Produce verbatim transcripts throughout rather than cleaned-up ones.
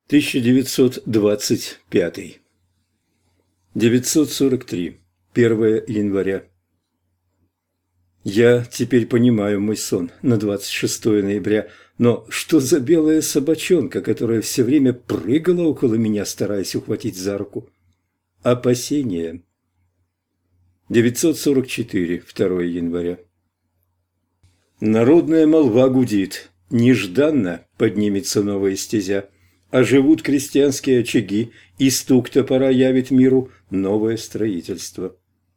тысяча девятьсот двадцать пятый. девятьсот сорок три. первое января. Я теперь понимаю мой сон на двадцать шестое ноября, но что за белая собачонка, которая все время прыгала около меня, стараясь ухватить за руку? Опасения. девятьсот сорок четыре. второе января. Народная молва гудит. Нежданно поднимется новая стезя. Оживут крестьянские очаги, и стук топора явит миру новое строительство.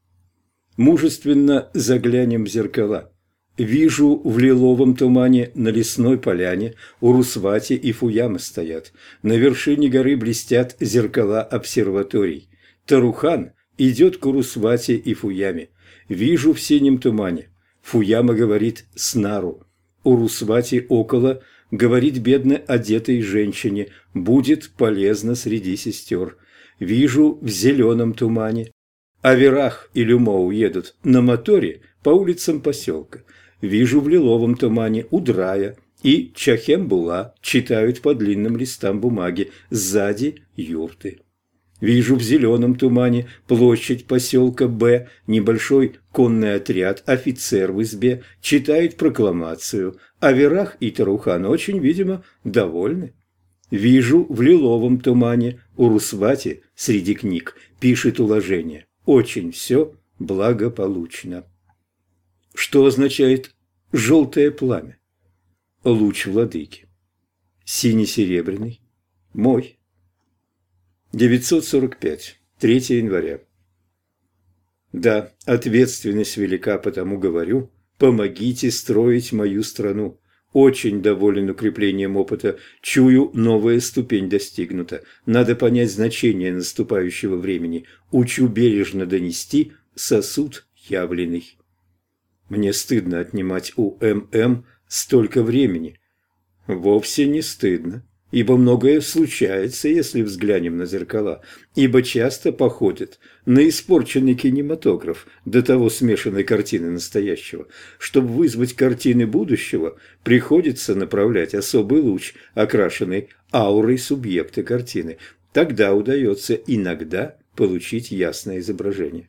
Мужественно заглянем в зеркала. Вижу в лиловом тумане на лесной поляне Урусвати и Фуяма стоят. На вершине горы блестят зеркала обсерваторий. Тарухан идет к Урусвати и Фуяме. Вижу в синем тумане. Фуяма говорит с Нару. Урусвати около говорит бедно одетой женщине, будет полезно среди сестер. Вижу в зеленом тумане. Аверах и Люмоу едут на моторе по улицам поселка. Вижу в лиловом тумане Удрая и Чахембула читают по длинным листам бумаги, сзади юрты. Вижу в зеленом тумане площадь поселка Б, небольшой конный отряд, офицер в избе, читает прокламацию. Аверах и Тарухан очень, видимо, довольны. Вижу в лиловом тумане Урусвати среди книг пишет уложение. Очень все благополучно. Что означает желтое пламя? Луч владыки. Сине-серебряный. Мой. девятьсот сорок пять. третье января. Да, ответственность велика, потому говорю, помогите строить мою страну. Очень доволен укреплением опыта, чую, новая ступень достигнута. Надо понять значение наступающего времени. Учу бережно донести сосуд явленный. Мне стыдно отнимать у ММ столько времени. Вовсе не стыдно. Ибо многое случается, если взглянем на зеркала, ибо часто походит на испорченный кинематограф до того смешанной картины настоящего. Чтобы вызвать картины будущего, приходится направлять особый луч, окрашенный аурой субъекта картины. Тогда удается иногда получить ясное изображение.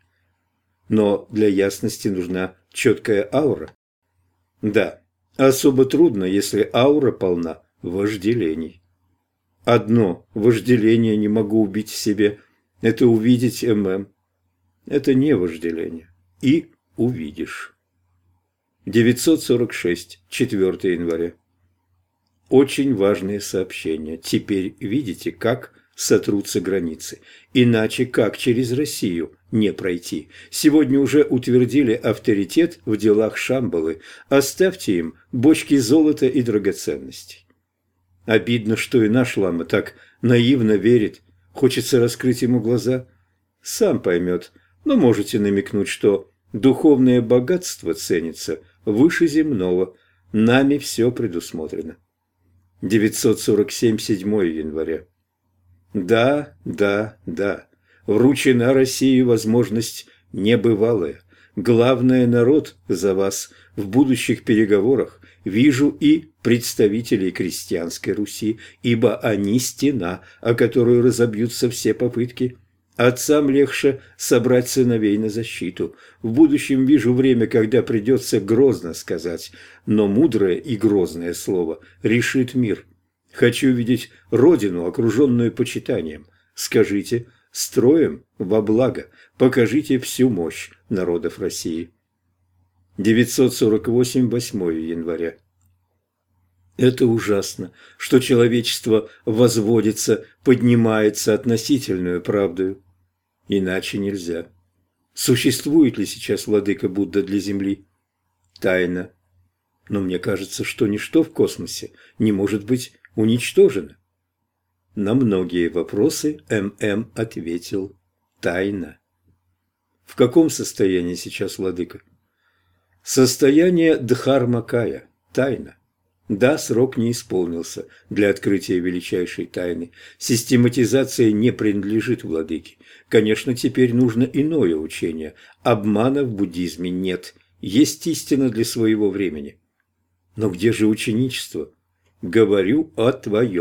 Но для ясности нужна четкая аура. Да, особо трудно, если аура полна вожделений. Одно вожделение не могу убить в себе – это увидеть ММ. Это не вожделение. И увидишь. девятьсот сорок шесть. четвёртое января. Очень важное сообщение. Теперь видите, как сотрутся границы. Иначе как через Россию не пройти. Сегодня уже утвердили авторитет в делах Шамбалы. Оставьте им бочки золота и драгоценностей. Обидно, что и наш лама так наивно верит. Хочется раскрыть ему глаза. Сам поймет, но можете намекнуть, что духовное богатство ценится выше земного. Нами все предусмотрено. девятьсот сорок семь. седьмое января. Да, да, да. Вручена России возможность небывалая. Главное, народ за вас в будущих переговорах. Вижу и представителей крестьянской Руси, ибо они стена, о которую разобьются все попытки. Отцам легче собрать сыновей на защиту. В будущем вижу время, когда придется грозно сказать, но мудрое и грозное слово решит мир. Хочу видеть родину, окруженную почитанием. Скажите, строим во благо, покажите всю мощь народов России. девятьсот сорок восемь. восьмое января. Это ужасно, что человечество возводится, поднимается относительную правдою. Иначе нельзя. Существует ли сейчас владыка Будда для Земли? Тайна. Но мне кажется, что ничто в космосе не может быть уничтожено. На многие вопросы ММ ответил тайна. В каком состоянии сейчас владыка? Состояние Дхармакая, тайна. Да, срок не исполнился для открытия величайшей тайны. Систематизация не принадлежит владыке. Конечно, теперь нужно иное учение. Обмана в буддизме нет. Есть истина для своего времени. Но где же ученичество? Говорю о твоем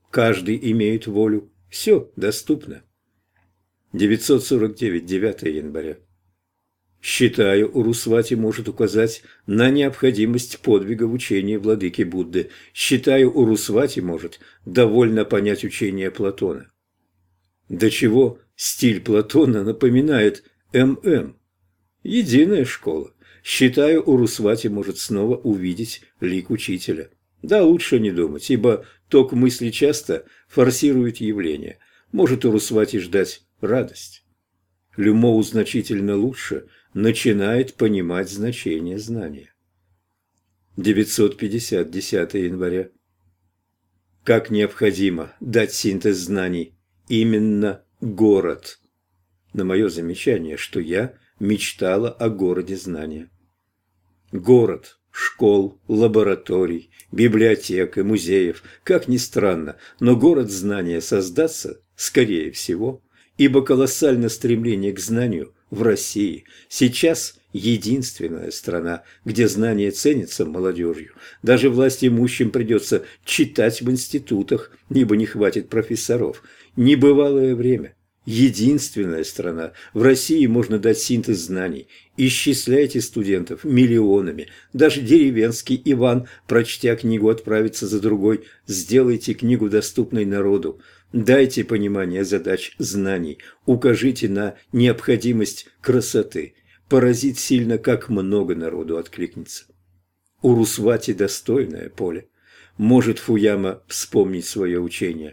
Каждый имеет волю. Все доступно. девятьсот сорок девять, девятое января. Считаю, Урусвати может указать на необходимость подвига в учении владыки Будды. Считаю, Урусвати может довольно понять учение Платона. До чего стиль Платона напоминает эм эм. Единая школа. Считаю, Урусвати может снова увидеть лик учителя. Да, лучше не думать, ибо ток мысли часто форсирует явление. Может Урусвати ждать радость. Люмоу значительно лучше начинает понимать значение знания. девятьсот пятьдесят, десятое января. Как необходимо дать синтез знаний именно город. На мое замечание, что я мечтала о городе знания. Город школ, лабораторий, библиотек и музеев, как ни странно, но город знания создастся, скорее всего, ибо колоссальное стремление к знанию в России сейчас единственная страна, где знание ценится молодежью. Даже властимущим придется читать в институтах, ибо не хватит профессоров. Небывалое время. Единственная страна. В России можно дать синтез знаний. Исчисляйте студентов миллионами. Даже деревенский Иван, прочтя книгу, отправится за другой. Сделайте книгу доступной народу. Дайте понимание задач знаний. Укажите на необходимость красоты. Поразит сильно, как много народу откликнется. Урусвати достойное поле. Может Фуяма вспомнить свое учение.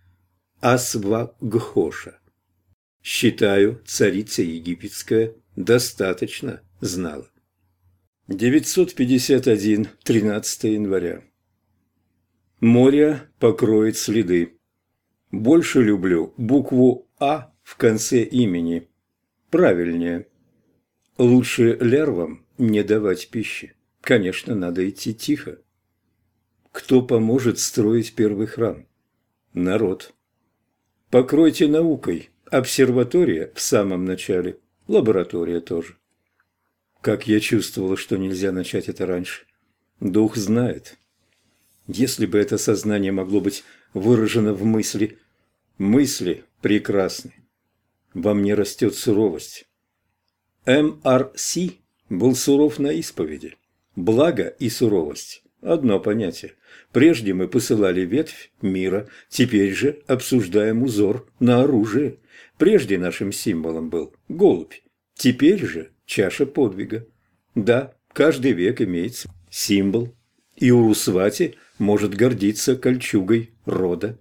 Асвагхоша. Считаю, царица египетская достаточно знала. девятьсот пятьдесят один, тринадцатое января. Море покроет следы. Больше люблю букву «А» в конце имени. Правильнее. Лучше лярвам не давать пищи. Конечно, надо идти тихо. Кто поможет строить первый храм? Народ. Покройте наукой. Обсерватория в самом начале, лаборатория тоже. Как я чувствовала, что нельзя начать это раньше. Дух знает. Если бы это сознание могло быть выражено в мысли. Мысли прекрасны. Во мне растет суровость. эм ар си был суров на исповеди. Благо и суровость – одно понятие. Прежде мы посылали ветвь мира, теперь же обсуждаем узор на оружие. Прежде нашим символом был голубь, теперь же чаша подвига. Да, каждый век имеет символ, и Урусвати может гордиться кольчугой рода.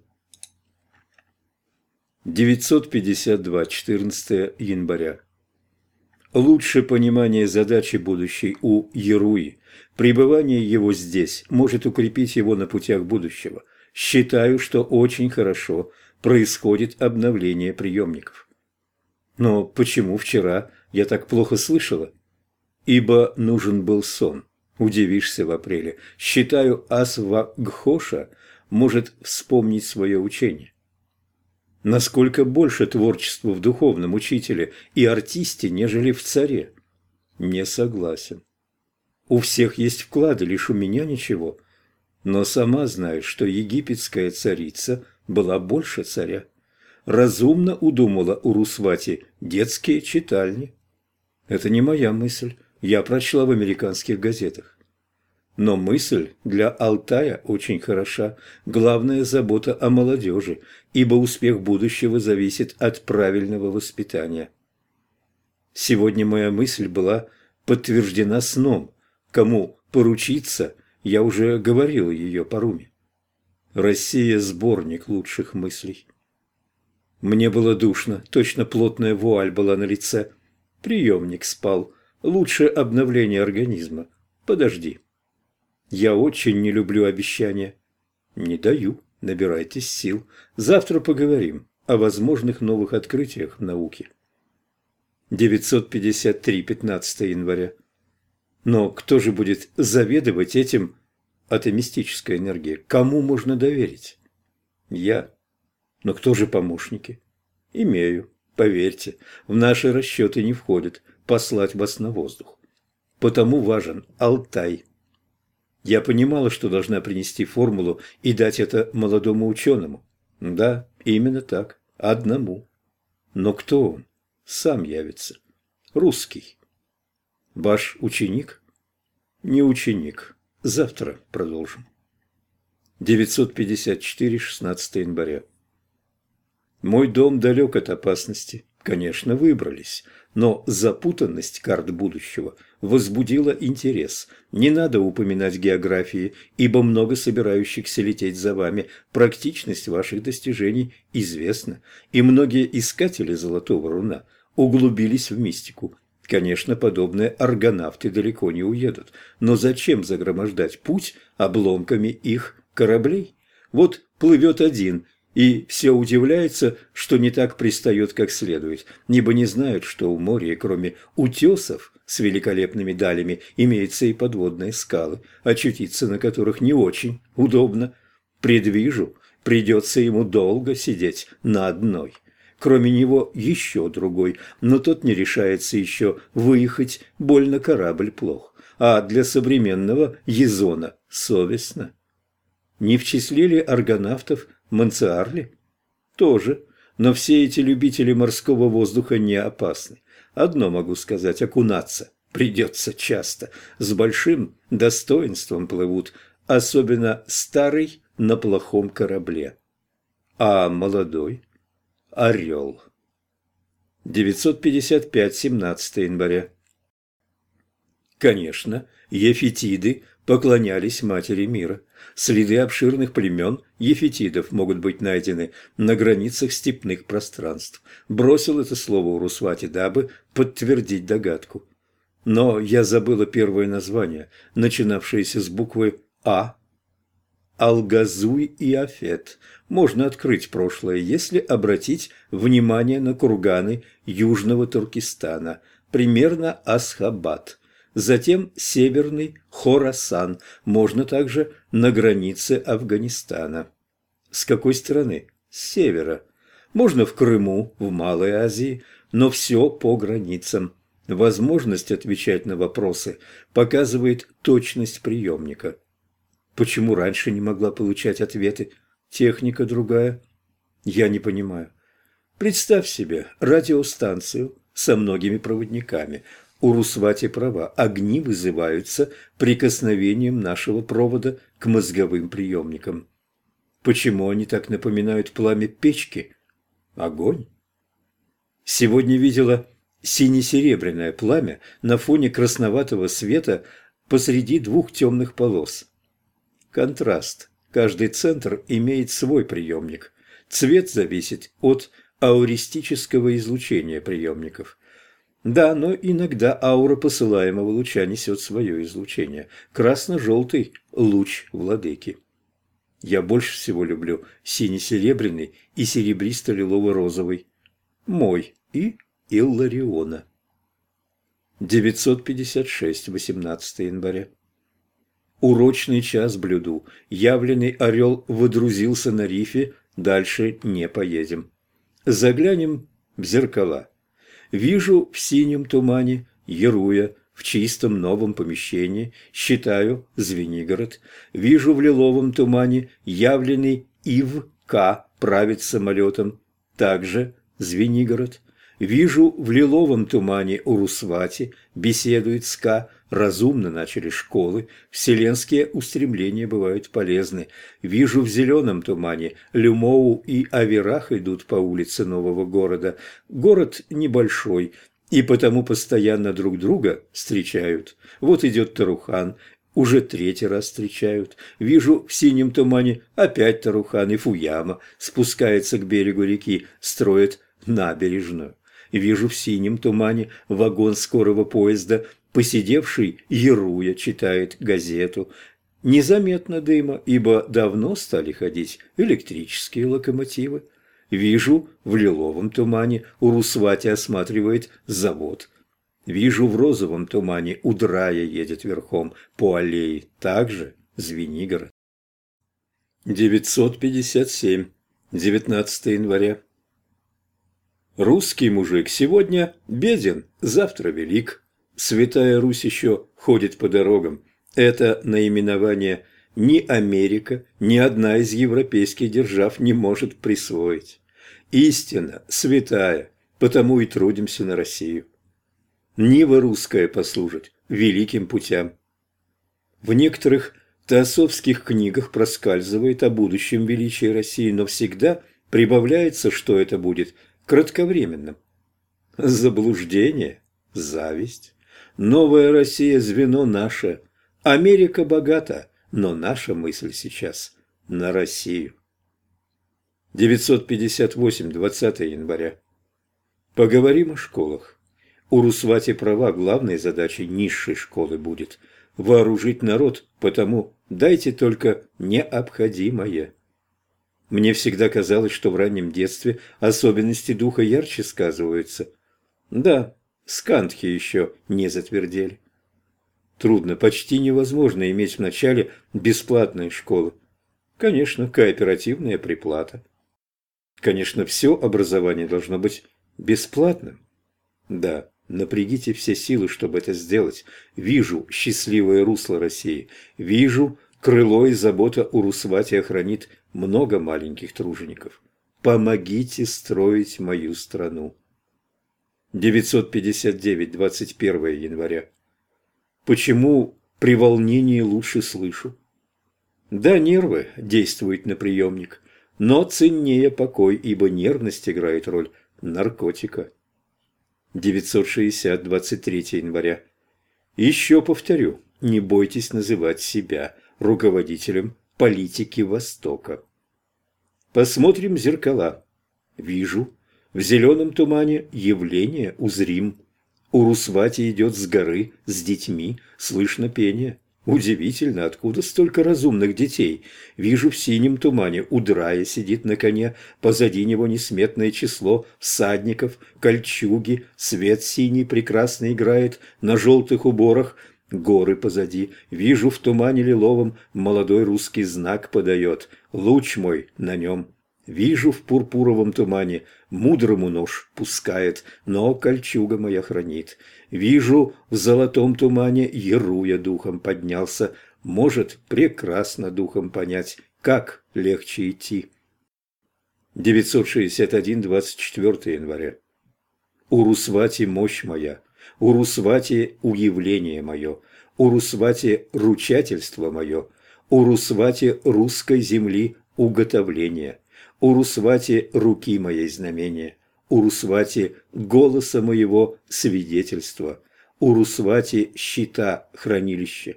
девятьсот пятьдесят два, четырнадцатое января. Лучше понимание задачи будущей у Яруи. Пребывание его здесь может укрепить его на путях будущего. Считаю, что очень хорошо происходит обновление приемников. Но почему вчера я так плохо слышала? Ибо нужен был сон. Удивишься в апреле. Считаю, Асвагхоша может вспомнить свое учение. Насколько больше творчества в духовном учителе и артисте, нежели в царе? Не согласен. У всех есть вклады, лишь у меня ничего. Но сама знаешь, что египетская царица была больше царя. Разумно удумала Урусвати детские читальни. Это не моя мысль, я прочла в американских газетах. Но мысль для Алтая очень хороша. Главная забота о молодежи, ибо успех будущего зависит от правильного воспитания. Сегодня моя мысль была подтверждена сном. Кому поручиться, я уже говорил ее по руме. Россия – сборник лучших мыслей. Мне было душно, точно плотная вуаль была на лице. Приемник спал. Лучше обновление организма. Подожди. Я очень не люблю обещания. Не даю, набирайтесь сил. Завтра поговорим о возможных новых открытиях в науке. девятьсот пятьдесят три, пятнадцатое января. Но кто же будет заведовать этим атомистической энергией? Кому можно доверить? Я. Но кто же помощники? Имею. Поверьте, в наши расчеты не входит послать вас на воздух. Потому важен Алтай. Я понимала, что должна принести формулу и дать это молодому ученому. Да, именно так, одному. Но кто он? Сам явится. Русский. Ваш ученик? Не ученик. Завтра продолжим. девятьсот пятьдесят четыре, шестнадцатое января. Мой дом далек от опасности. Конечно, выбрались, но запутанность карт будущего возбудила интерес. Не надо упоминать географии, ибо много собирающихся лететь за вами. Практичность ваших достижений известна, и многие искатели золотого руна углубились в мистику. Конечно, подобные аргонавты далеко не уедут, но зачем загромождать путь обломками их кораблей? Вот плывет один, и все удивляются, что не так пристает, как следует, ибо не знают, что в море, кроме утесов с великолепными далями, имеются и подводные скалы, очутиться на которых не очень удобно. Предвижу, придется ему долго сидеть на одной. Кроме него еще другой, но тот не решается еще выехать, больно корабль плох, а для современного езона совестно. Не в числе ли аргонавтов Мансаарли? Тоже, но все эти любители морского воздуха не опасны. Одно могу сказать, окунаться придется часто, с большим достоинством плывут, особенно старый на плохом корабле. А молодой? Орел. девятьсот пятьдесят пять, семнадцатое января. Конечно, ефетиды поклонялись матери мира. Следы обширных племен ефетидов могут быть найдены на границах степных пространств. Бросил это слово Урусвати, дабы подтвердить догадку. Но я забыла первое название, начинавшееся с буквы «А». Алгазуй и Афет. Можно открыть прошлое, если обратить внимание на курганы Южного Туркестана, примерно Асхабад. Затем северный Хорасан, можно также на границе Афганистана. С какой стороны? С севера. Можно в Крыму, в Малой Азии, но все по границам. Возможность отвечать на вопросы показывает точность приемника. Почему раньше не могла получать ответы? Техника другая. Я не понимаю. Представь себе радиостанцию со многими проводниками. У Русвати права. Огни вызываются прикосновением нашего провода к мозговым приемникам. Почему они так напоминают пламя печки? Огонь. Сегодня видела сине-серебряное пламя на фоне красноватого света посреди двух темных полос. Контраст. Каждый центр имеет свой приемник. Цвет зависит от ауристического излучения приемников. Да, но иногда аура посылаемого луча несет свое излучение. Красно-желтый луч владыки. Я больше всего люблю сине-серебряный и серебристо-лилово-розовый. Мой и Иллариона. девятьсот пятьдесят шесть, восемнадцатое января. Урочный час блюду. Явленный орел водрузился на рифе, дальше не поедем. Заглянем в зеркала. Вижу в синем тумане Яруя в чистом новом помещении, считаю Звенигород. Вижу в лиловом тумане явленный Ив К. правит самолетом, также Звенигород. Вижу в лиловом тумане Урусвати, беседует с Ка, разумно начали школы, вселенские устремления бывают полезны. Вижу в зеленом тумане Люмоу и Аверах идут по улице нового города. Город небольшой, и потому постоянно друг друга встречают. Вот идет Тарухан, уже третий раз встречают. Вижу в синем тумане опять Тарухан и Фуяма, спускается к берегу реки, строит набережную. Вижу в синем тумане вагон скорого поезда, посидевший Яруя читает газету. Незаметно дыма, ибо давно стали ходить электрические локомотивы. Вижу в лиловом тумане Урусвати осматривает завод. Вижу в розовом тумане Удрая едет верхом по аллее, также Звенигород. девятьсот пятьдесят семь, девятнадцатое января. Русский мужик сегодня беден, завтра велик. Святая Русь еще ходит по дорогам, Это наименование ни Америка, ни одна из европейских держав не может присвоить. Истина святая, потому и трудимся на Россию. Нива русская послужит великим путям. В некоторых теософских книгах проскальзывает о будущем величии России, но всегда прибавляется, что это будет кратковременным. Заблуждение, зависть. Новая Россия – звено наше. Америка богата, но наша мысль сейчас на Россию. девятьсот пятьдесят восемь, двадцатое января. Поговорим о школах. У Русвати права, главной задачей низшей школы будет вооружить народ, потому дайте только необходимое. Мне всегда казалось, что в раннем детстве особенности духа ярче сказываются. Да, скандхи еще не затвердели. Трудно, почти невозможно иметь в начале бесплатные школы. Конечно, кооперативная приплата. Конечно, все образование должно быть бесплатным. Да, напрягите все силы, чтобы это сделать. Вижу счастливое русло России. Вижу, крыло и забота у Русвати охранит много маленьких тружеников. Помогите строить мою страну. девятьсот пятьдесят девять, двадцать первое января. Почему при волнении лучше слышу? Да, нервы действуют на приемник, но ценнее покой, ибо нервность играет роль наркотика. девятьсот шестьдесят, двадцать третье января. Еще повторю, не бойтесь называть себя руководителем политики Востока. Посмотрим зеркала. Вижу, в зеленом тумане явление узрим. У Русвати идет с горы с детьми, слышно пение. Удивительно, откуда столько разумных детей. Вижу в синем тумане, Удрая сидит на коне, позади него несметное число всадников, кольчуги, свет синий прекрасно играет на желтых уборах, горы позади. Вижу в тумане лиловом, молодой русский знак подает, луч мой на нем. Вижу в пурпуровом тумане, мудрому нож пускает, но кольчуга моя хранит. Вижу в золотом тумане, Яруя духом поднялся, может прекрасно духом понять, как легче идти. девятьсот шестьдесят один, двадцать четвёртое января. У Русвати мощь моя, у Русвати уявление мое, у Русвати ручательство мое, у Русвати русской земли уготовление. У Русвати руки моей знамения, у Русвати голоса моего свидетельства, у Русвати щита хранилище.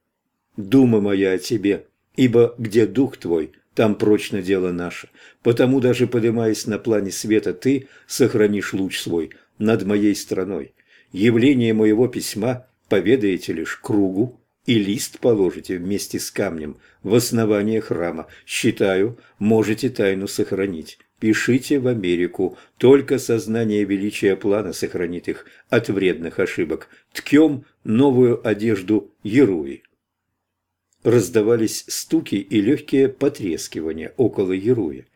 Дума моя о тебе, ибо где дух твой, там прочно дело наше, потому даже поднимаясь на плане света, ты сохранишь луч свой над моей страной. Явление моего письма поведаете лишь кругу, и лист положите вместе с камнем в основание храма. Считаю, можете тайну сохранить. Пишите в Америку, только сознание величия плана сохранит их от вредных ошибок. Ткем новую одежду Яруи. Раздавались стуки и легкие потрескивания около Яруи.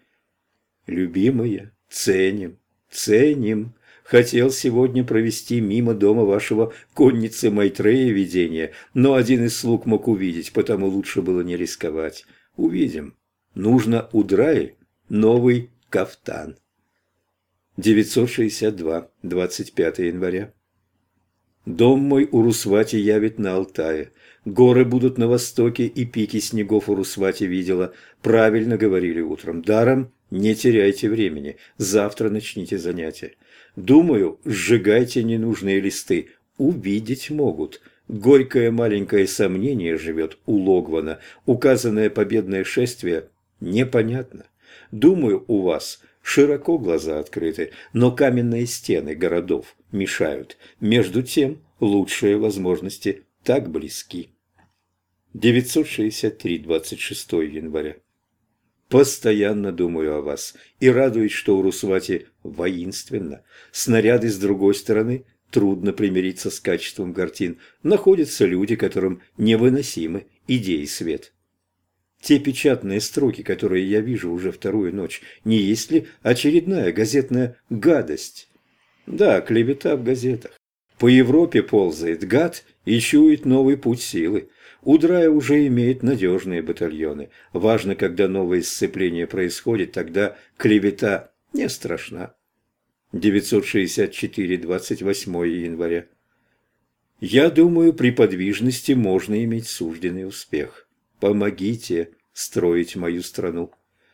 Любимая, ценим, ценим. Хотел сегодня провести мимо дома вашего конницы Майтрея видение, но один из слуг мог увидеть, потому лучше было не рисковать. Увидим. Нужно у Драи новый кафтан. девятьсот шестьдесят два, двадцать пятое января. Дом мой у Русвати явит на Алтае. Горы будут на востоке, и пики снегов у Русвати видела. Правильно говорили утром. Даром не теряйте времени. Завтра начните занятия. Думаю, сжигайте ненужные листы. Увидеть могут. Горькое маленькое сомнение живет у Логвана. Указанное победное шествие непонятно. Думаю, у вас широко глаза открыты, но каменные стены городов мешают. Между тем, лучшие возможности так близки. девятьсот шестьдесят три, двадцать шестое января. Постоянно думаю о вас и радуюсь, что у Русвати воинственно. Снаряды с другой стороны, трудно примириться с качеством картин. Находятся люди, которым невыносимы идеи свет. Те печатные строки, которые я вижу уже вторую ночь, не есть ли очередная газетная гадость? Да, клевета в газетах. По Европе ползает гад и чует новый путь силы. Удрая уже имеет надежные батальоны. Важно, когда новое сцепление происходит, тогда клевета не страшна. девятьсот шестьдесят четыре, двадцать восьмое января. Я думаю, при подвижности можно иметь сужденный успех. Помогите строить мою страну.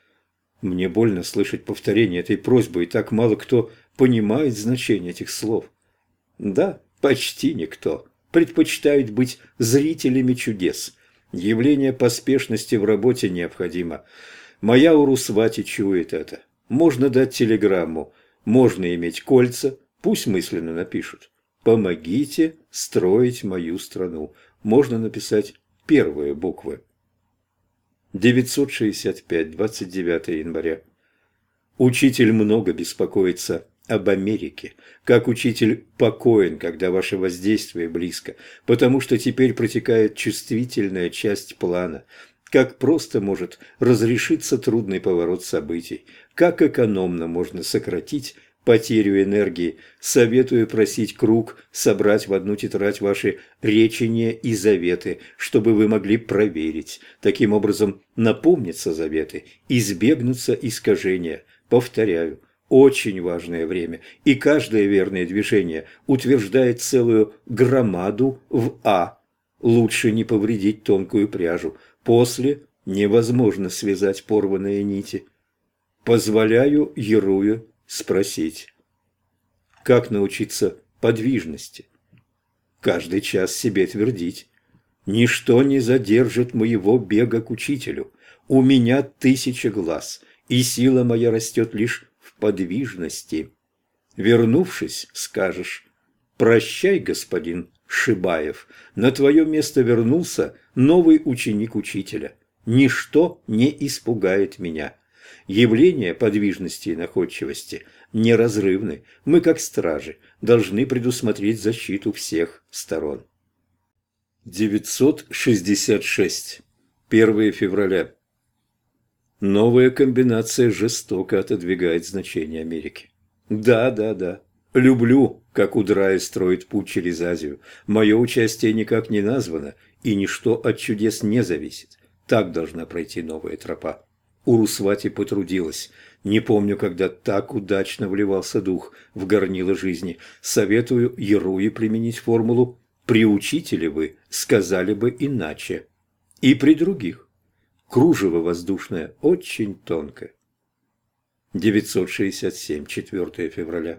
Мне больно слышать повторение этой просьбы, и так мало кто понимает значение этих слов. Да, почти никто. Предпочитают быть зрителями чудес. Явление поспешности в работе необходимо. Моя Урусвати чует это. Можно дать телеграмму, можно иметь кольца, пусть мысленно напишут. Помогите строить мою страну. Можно написать первые буквы. девятьсот шестьдесят пять, двадцать девятое января. Учитель много беспокоится об Америке. Как учитель покоен, когда ваше воздействие близко, потому что теперь протекает чувствительная часть плана. Как просто может разрешиться трудный поворот событий. Как экономно можно сократить потерю энергии. Советую просить круг собрать в одну тетрадь ваши речения и заветы, чтобы вы могли проверить. Таким образом напомнятся заветы, избегнутся искажения. Повторяю, очень важное время, и каждое верное движение утверждает целую громаду в А. Лучше не повредить тонкую пряжу. После невозможно связать порванные нити. Позволяю Яруе спросить. Как научиться подвижности? Каждый час себе твердить. Ничто не задержит моего бега к учителю. У меня тысяча глаз, и сила моя растет лишь в подвижности. Вернувшись, скажешь: «Прощай, господин Шибаев, на твое место вернулся новый ученик учителя. Ничто не испугает меня». Явления подвижности и находчивости неразрывны. Мы, как стражи, должны предусмотреть защиту всех сторон. девятьсот шестьдесят шесть. первое февраля. Новая комбинация жестоко отодвигает значение Америки. Да, да, да. Люблю, как Удрай строит путь через Азию. Мое участие никак не названо, и ничто от чудес не зависит. Так должна пройти новая тропа. Урусвати потрудилась. Не помню, когда так удачно вливался дух в горнило жизни. Советую Яруе применить формулу «При учителе вы сказали бы иначе». И при других. Кружево воздушное очень тонкое. девятьсот шестьдесят семь, четвёртое февраля.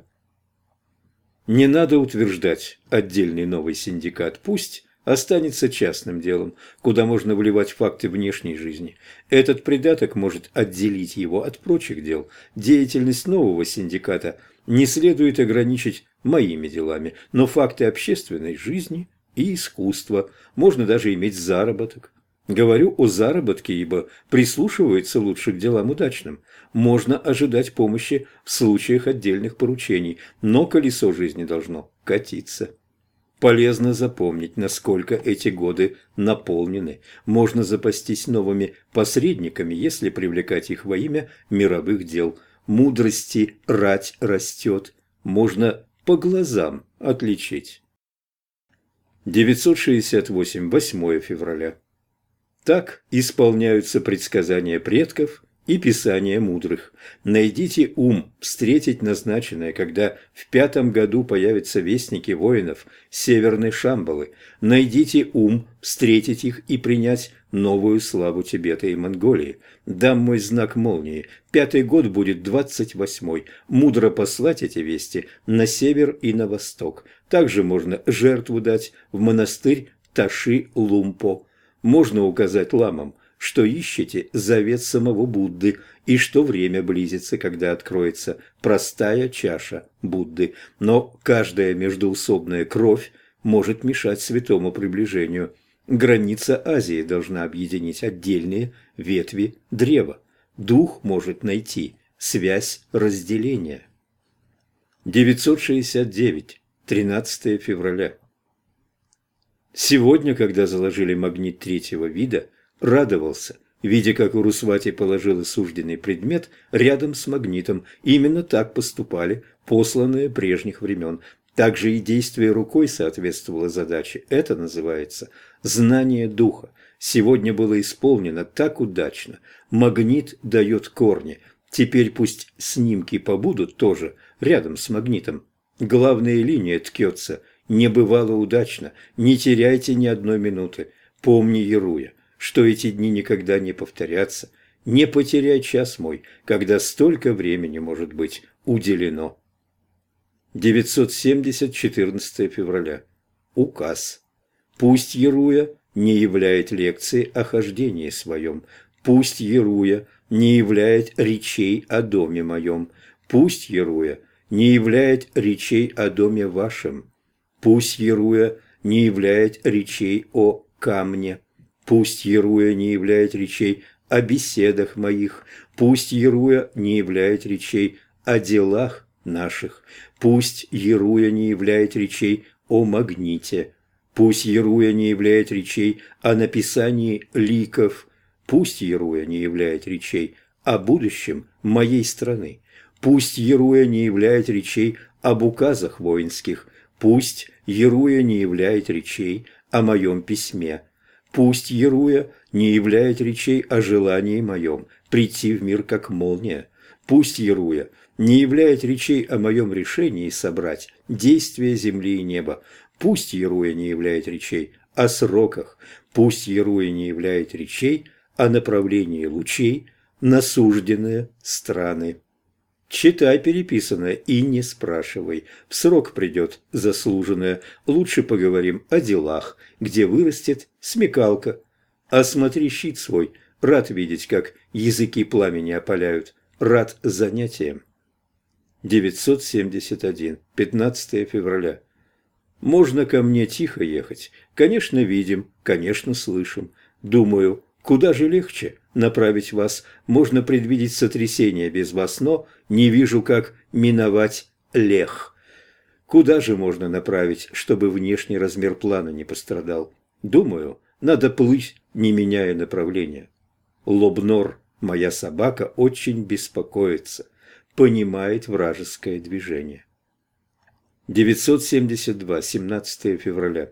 Не надо утверждать отдельный новый синдикат. Пусть останется частным делом, куда можно вливать факты внешней жизни. Этот придаток может отделить его от прочих дел. Деятельность нового синдиката не следует ограничить моими делами, но факты общественной жизни и искусства. Можно даже иметь заработок. Говорю о заработке, ибо прислушивается лучше к делам удачным. Можно ожидать помощи в случаях отдельных поручений, но колесо жизни должно катиться. Полезно запомнить, насколько эти годы наполнены. Можно запастись новыми посредниками, если привлекать их во имя мировых дел. Мудрости рать растет. Можно по глазам отличить. девятьсот шестьдесят восемь, восьмое февраля. Так исполняются предсказания предков и писания мудрых. Найдите ум встретить назначенное, когда в пятом году появятся вестники воинов Северной Шамбалы. Найдите ум встретить их и принять новую славу Тибета и Монголии. Дам мой знак молнии. Пятый год будет двадцать восьмой. Мудро послать эти вести на север и на восток. Также можно жертву дать в монастырь Таши-Лумпо. Можно указать ламам, что ищете завет самого Будды, и что время близится, когда откроется простая чаша Будды. Но каждая междоусобная кровь может мешать святому приближению. Граница Азии должна объединить отдельные ветви древа. Дух может найти связь разделения. девятьсот шестьдесят девять, тринадцатое февраля. Сегодня, когда заложили магнит третьего вида, радовался, видя, как Урусвати положила сужденный предмет рядом с магнитом. Именно так поступали посланные прежних времен. Также и действие рукой соответствовало задаче. Это называется знание духа. Сегодня было исполнено так удачно. Магнит дает корни. Теперь пусть снимки побудут тоже рядом с магнитом. Главная линия ткется небывало удачно. Не теряйте ни одной минуты. Помни, Яруя, что эти дни никогда не повторятся. Не потеряй час мой, когда столько времени может быть уделено. девятьсот семьдесят, четырнадцатое февраля. Указ. Пусть Яруя не являет лекции о хождении своем. Пусть Яруя не являет речей о доме моем. Пусть Яруя не являет речей о доме вашем. Пусть Яруя не являет речей о камне. Пусть Яруя не являет речей о беседах моих. Пусть Яруя не являет речей о делах наших. Пусть Яруя не являет речей о магните. Пусть Яруя не являет речей о написании ликов. Пусть Яруя не являет речей о будущем моей страны. Пусть Яруя не являет речей об указах воинских. Пусть Яруя не являет речей о моем письме. Пусть Яруя не являет речей о желании моем прийти в мир как молния. Пусть Яруя не являет речей о моем решении собрать действия земли и неба. Пусть Яруя не являет речей о сроках. Пусть Яруя не являет речей о направлении лучей на сужденные страны. Читай переписанное и не спрашивай. В срок придет заслуженное. Лучше поговорим о делах, где вырастет смекалка. Осмотри щит свой. Рад видеть, как языки пламени опаляют. Рад занятиям. девятьсот семьдесят один. пятнадцатое февраля. Можно ко мне тихо ехать. Конечно, видим, конечно, слышим. Думаю, куда же легче направить вас? Можно предвидеть сотрясение без вас, но не вижу, как миновать лех. Куда же можно направить, чтобы внешний размер плана не пострадал? Думаю, надо плыть, не меняя направления. Лобнор, моя собака, очень беспокоится, понимает вражеское движение. девятьсот семьдесят два. семнадцатое февраля.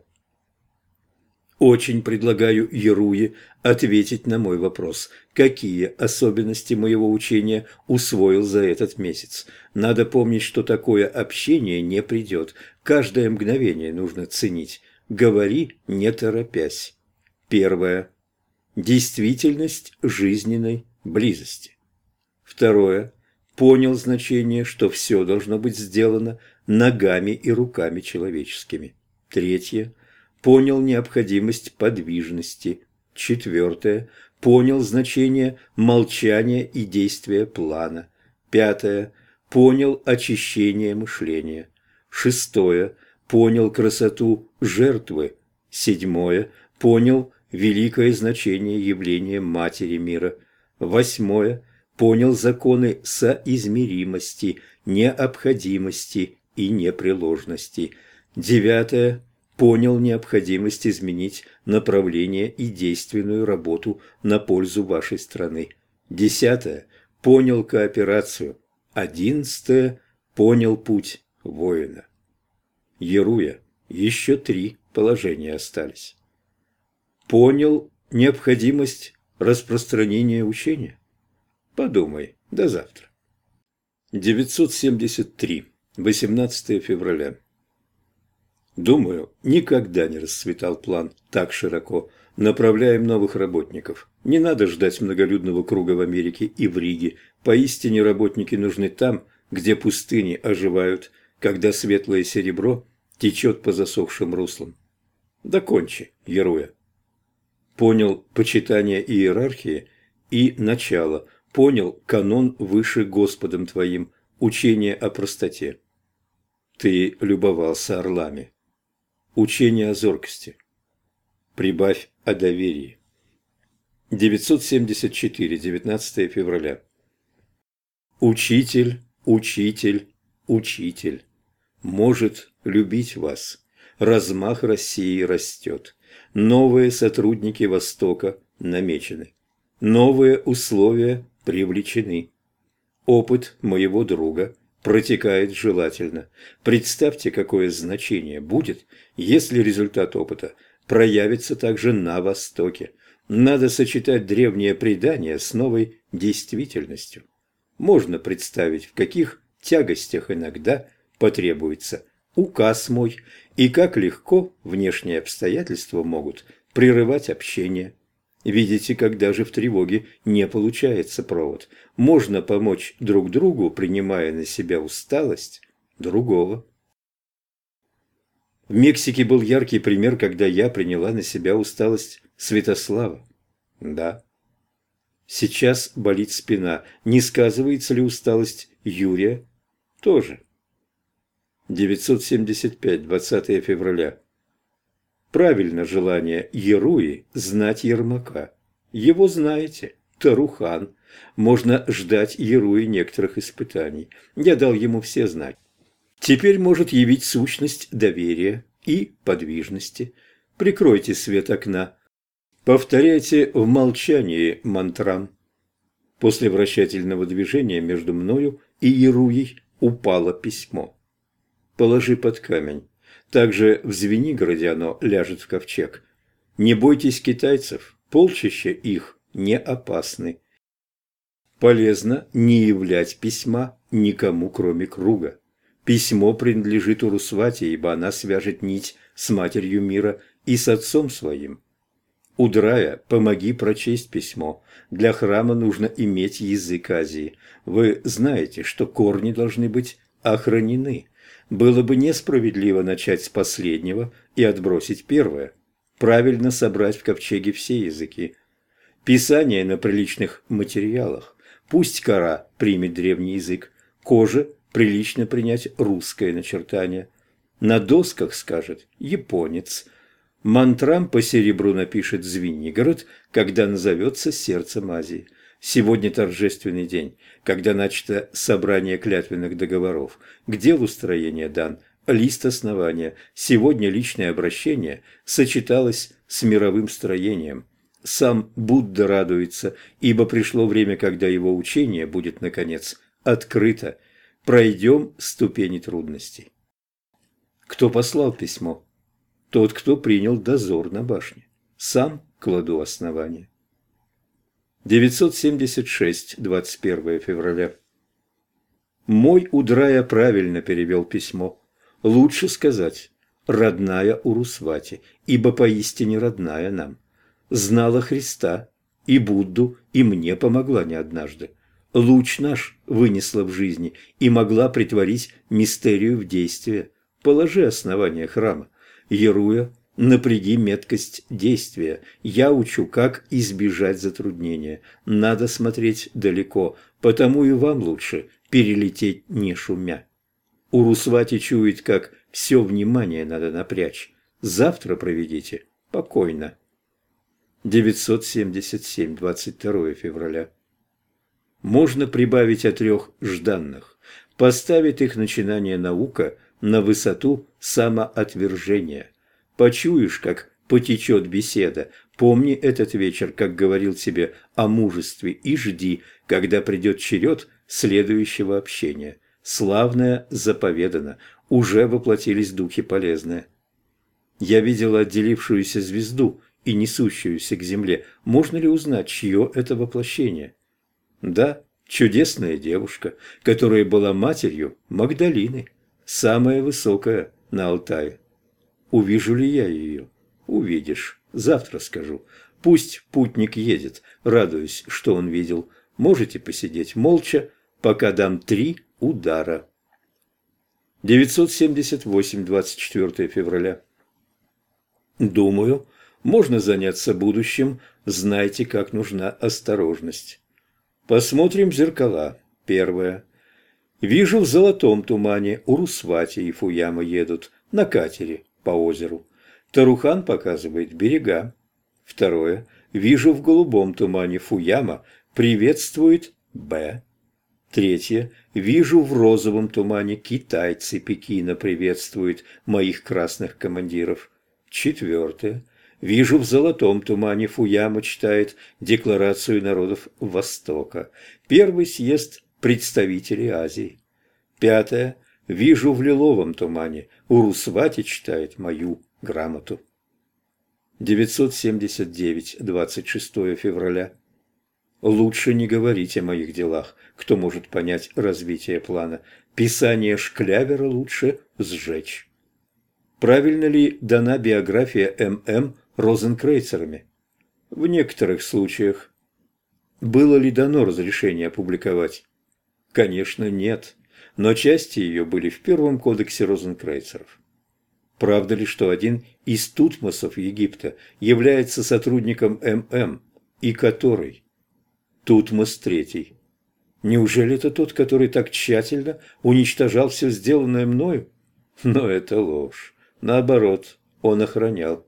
Очень предлагаю Яруе ответить на мой вопрос, какие особенности моего учения усвоил за этот месяц. Надо помнить, что такое общение не придет, каждое мгновение нужно ценить. Говори, не торопясь. Первое. Действительность жизненной близости. Второе. Понял значение, что все должно быть сделано ногами и руками человеческими. Третье. Понял необходимость подвижности. Четвертое. Понял значение молчания и действия плана. Пятое. Понял очищение мышления. Шестое. Понял красоту жертвы. Седьмое. Понял великое значение явления Матери мира. Восьмое. Понял законы соизмеримости, необходимости и непреложности. Девятое. Понял необходимость изменить направление и действенную работу на пользу вашей страны. Десятое. Понял кооперацию. Одиннадцатое. Понял путь воина. Яруя, еще три положения остались. Понял необходимость распространения учения? Подумай, до завтра. девятьсот семьдесят три. восемнадцатое февраля. Думаю, никогда не расцветал план так широко. Направляем новых работников. Не надо ждать многолюдного круга в Америке и в Риге. Поистине работники нужны там, где пустыни оживают, когда светлое серебро течет по засохшим руслам. Докончи, Яруя. Понял почитание иерархии и начало. Понял канон выше Господом твоим, учение о простоте. Ты любовался орлами. Учение о зоркости. Прибавь о доверии. девятьсот семьдесят четыре. девятнадцатое февраля. Учитель, учитель, учитель может любить вас. Размах России растет. Новые сотрудники Востока намечены. Новые условия привлечены. Опыт моего друга протекает желательно. Представьте, какое значение будет, если результат опыта проявится также на Востоке. Надо сочетать древние предания с новой действительностью. Можно представить, в каких тягостях иногда потребуется указ мой, и как легко внешние обстоятельства могут прерывать общение. Видите, когда же в тревоге не получается провод, можно помочь друг другу, принимая на себя усталость другого. В Мексике был яркий пример, когда я приняла на себя усталость Святослава. Да. Сейчас болит спина. Не сказывается ли усталость Юрия? Тоже. девятьсот семьдесят пять, двадцатое февраля. Правильно желание Еруи знать Ермака. Его знаете, Тарухан. Можно ждать Еруи некоторых испытаний. Я дал ему все знаки. Теперь может явить сущность доверия и подвижности. Прикройте свет окна. Повторяйте в молчании мантрам. После вращательного движения между мною и Еруей упало письмо. Положи под камень. Также в Звенигороде оно ляжет в ковчег. Не бойтесь китайцев, полчища их не опасны. Полезно не являть письма никому, кроме круга. Письмо принадлежит Урусвати, ибо она свяжет нить с Матерью мира и с Отцом своим. Удрая, помоги прочесть письмо. Для храма нужно иметь язык Азии. Вы знаете, что корни должны быть охранены. Было бы несправедливо начать с последнего и отбросить первое. Правильно собрать в ковчеге все языки. Писание на приличных материалах. Пусть кора примет древний язык. Коже прилично принять русское начертание. На досках скажет японец. Мантрам по серебру напишет Звенигород, когда назовется сердцем Азии. Сегодня торжественный день, когда начато собрание клятвенных договоров. К делу строения дан лист основания. Сегодня личное обращение сочеталось с мировым строением. Сам Будда радуется, ибо пришло время, когда его учение будет, наконец, открыто. Пройдем ступени трудностей. Кто послал письмо? Тот, кто принял дозор на башне. Сам кладу основание. девятьсот семьдесят шесть, двадцать первое февраля. Мой Удрая правильно перевел письмо. Лучше сказать «родная Урусвати», ибо поистине родная нам. Знала Христа и Будду, и мне помогла не однажды. Луч наш вынесла в жизни и могла притворить мистерию в действие. Положи основание храма. Еруя, напряги меткость действия. Я учу, как избежать затруднения. Надо смотреть далеко, потому и вам лучше перелететь не шумя. Урусвати чует, как все внимание надо напрячь. Завтра проведите покойно. девятьсот семьдесят семь, двадцать второе февраля. Можно прибавить о трех жданных, поставить их начинание наука на высоту самоотвержения. Почуешь, как потечет беседа, помни этот вечер, как говорил тебе о мужестве, и жди, когда придет черед следующего общения. Славное заповедано, уже воплотились духи полезные. Я видела отделившуюся звезду и несущуюся к земле. Можно ли узнать, чье это воплощение? Да, чудесная девушка, которая была матерью Магдалины, самая высокая на Алтае. Увижу ли я ее? Увидишь. Завтра скажу. Пусть путник едет, радуясь, что он видел. Можете посидеть молча, пока дам три удара. девятьсот семьдесят восемь, двадцать четвёртое февраля. Думаю, можно заняться будущим, знайте, как нужна осторожность. Посмотрим зеркала. Первое. Вижу в золотом тумане Урусвати и Фуяма едут на катере по озеру. Тарухан показывает берега. Второе. Вижу в голубом тумане Фуяма приветствует Б. Третье. Вижу в розовом тумане китайцы Пекина приветствуют моих красных командиров. Четвертое. Вижу в золотом тумане Фуяма читает Декларацию народов Востока. Первый съезд представителей Азии. Пятое. Вижу в лиловом тумане. Урусвати читает мою грамоту. девятьсот семьдесят девять, двадцать шестое февраля. Лучше не говорить о моих делах, кто может понять развитие плана. Писание Шклявера лучше сжечь. Правильно ли дана биография М М розенкрейцерами? В некоторых случаях. Было ли дано разрешение опубликовать? Конечно, нет, но части ее были в первом кодексе розенкрейцеров. Правда ли, что один из Тутмосов Египта является сотрудником М М, и который? Тутмос третий. Неужели это тот, который так тщательно уничтожал все сделанное мною? Но это ложь. Наоборот, он охранял.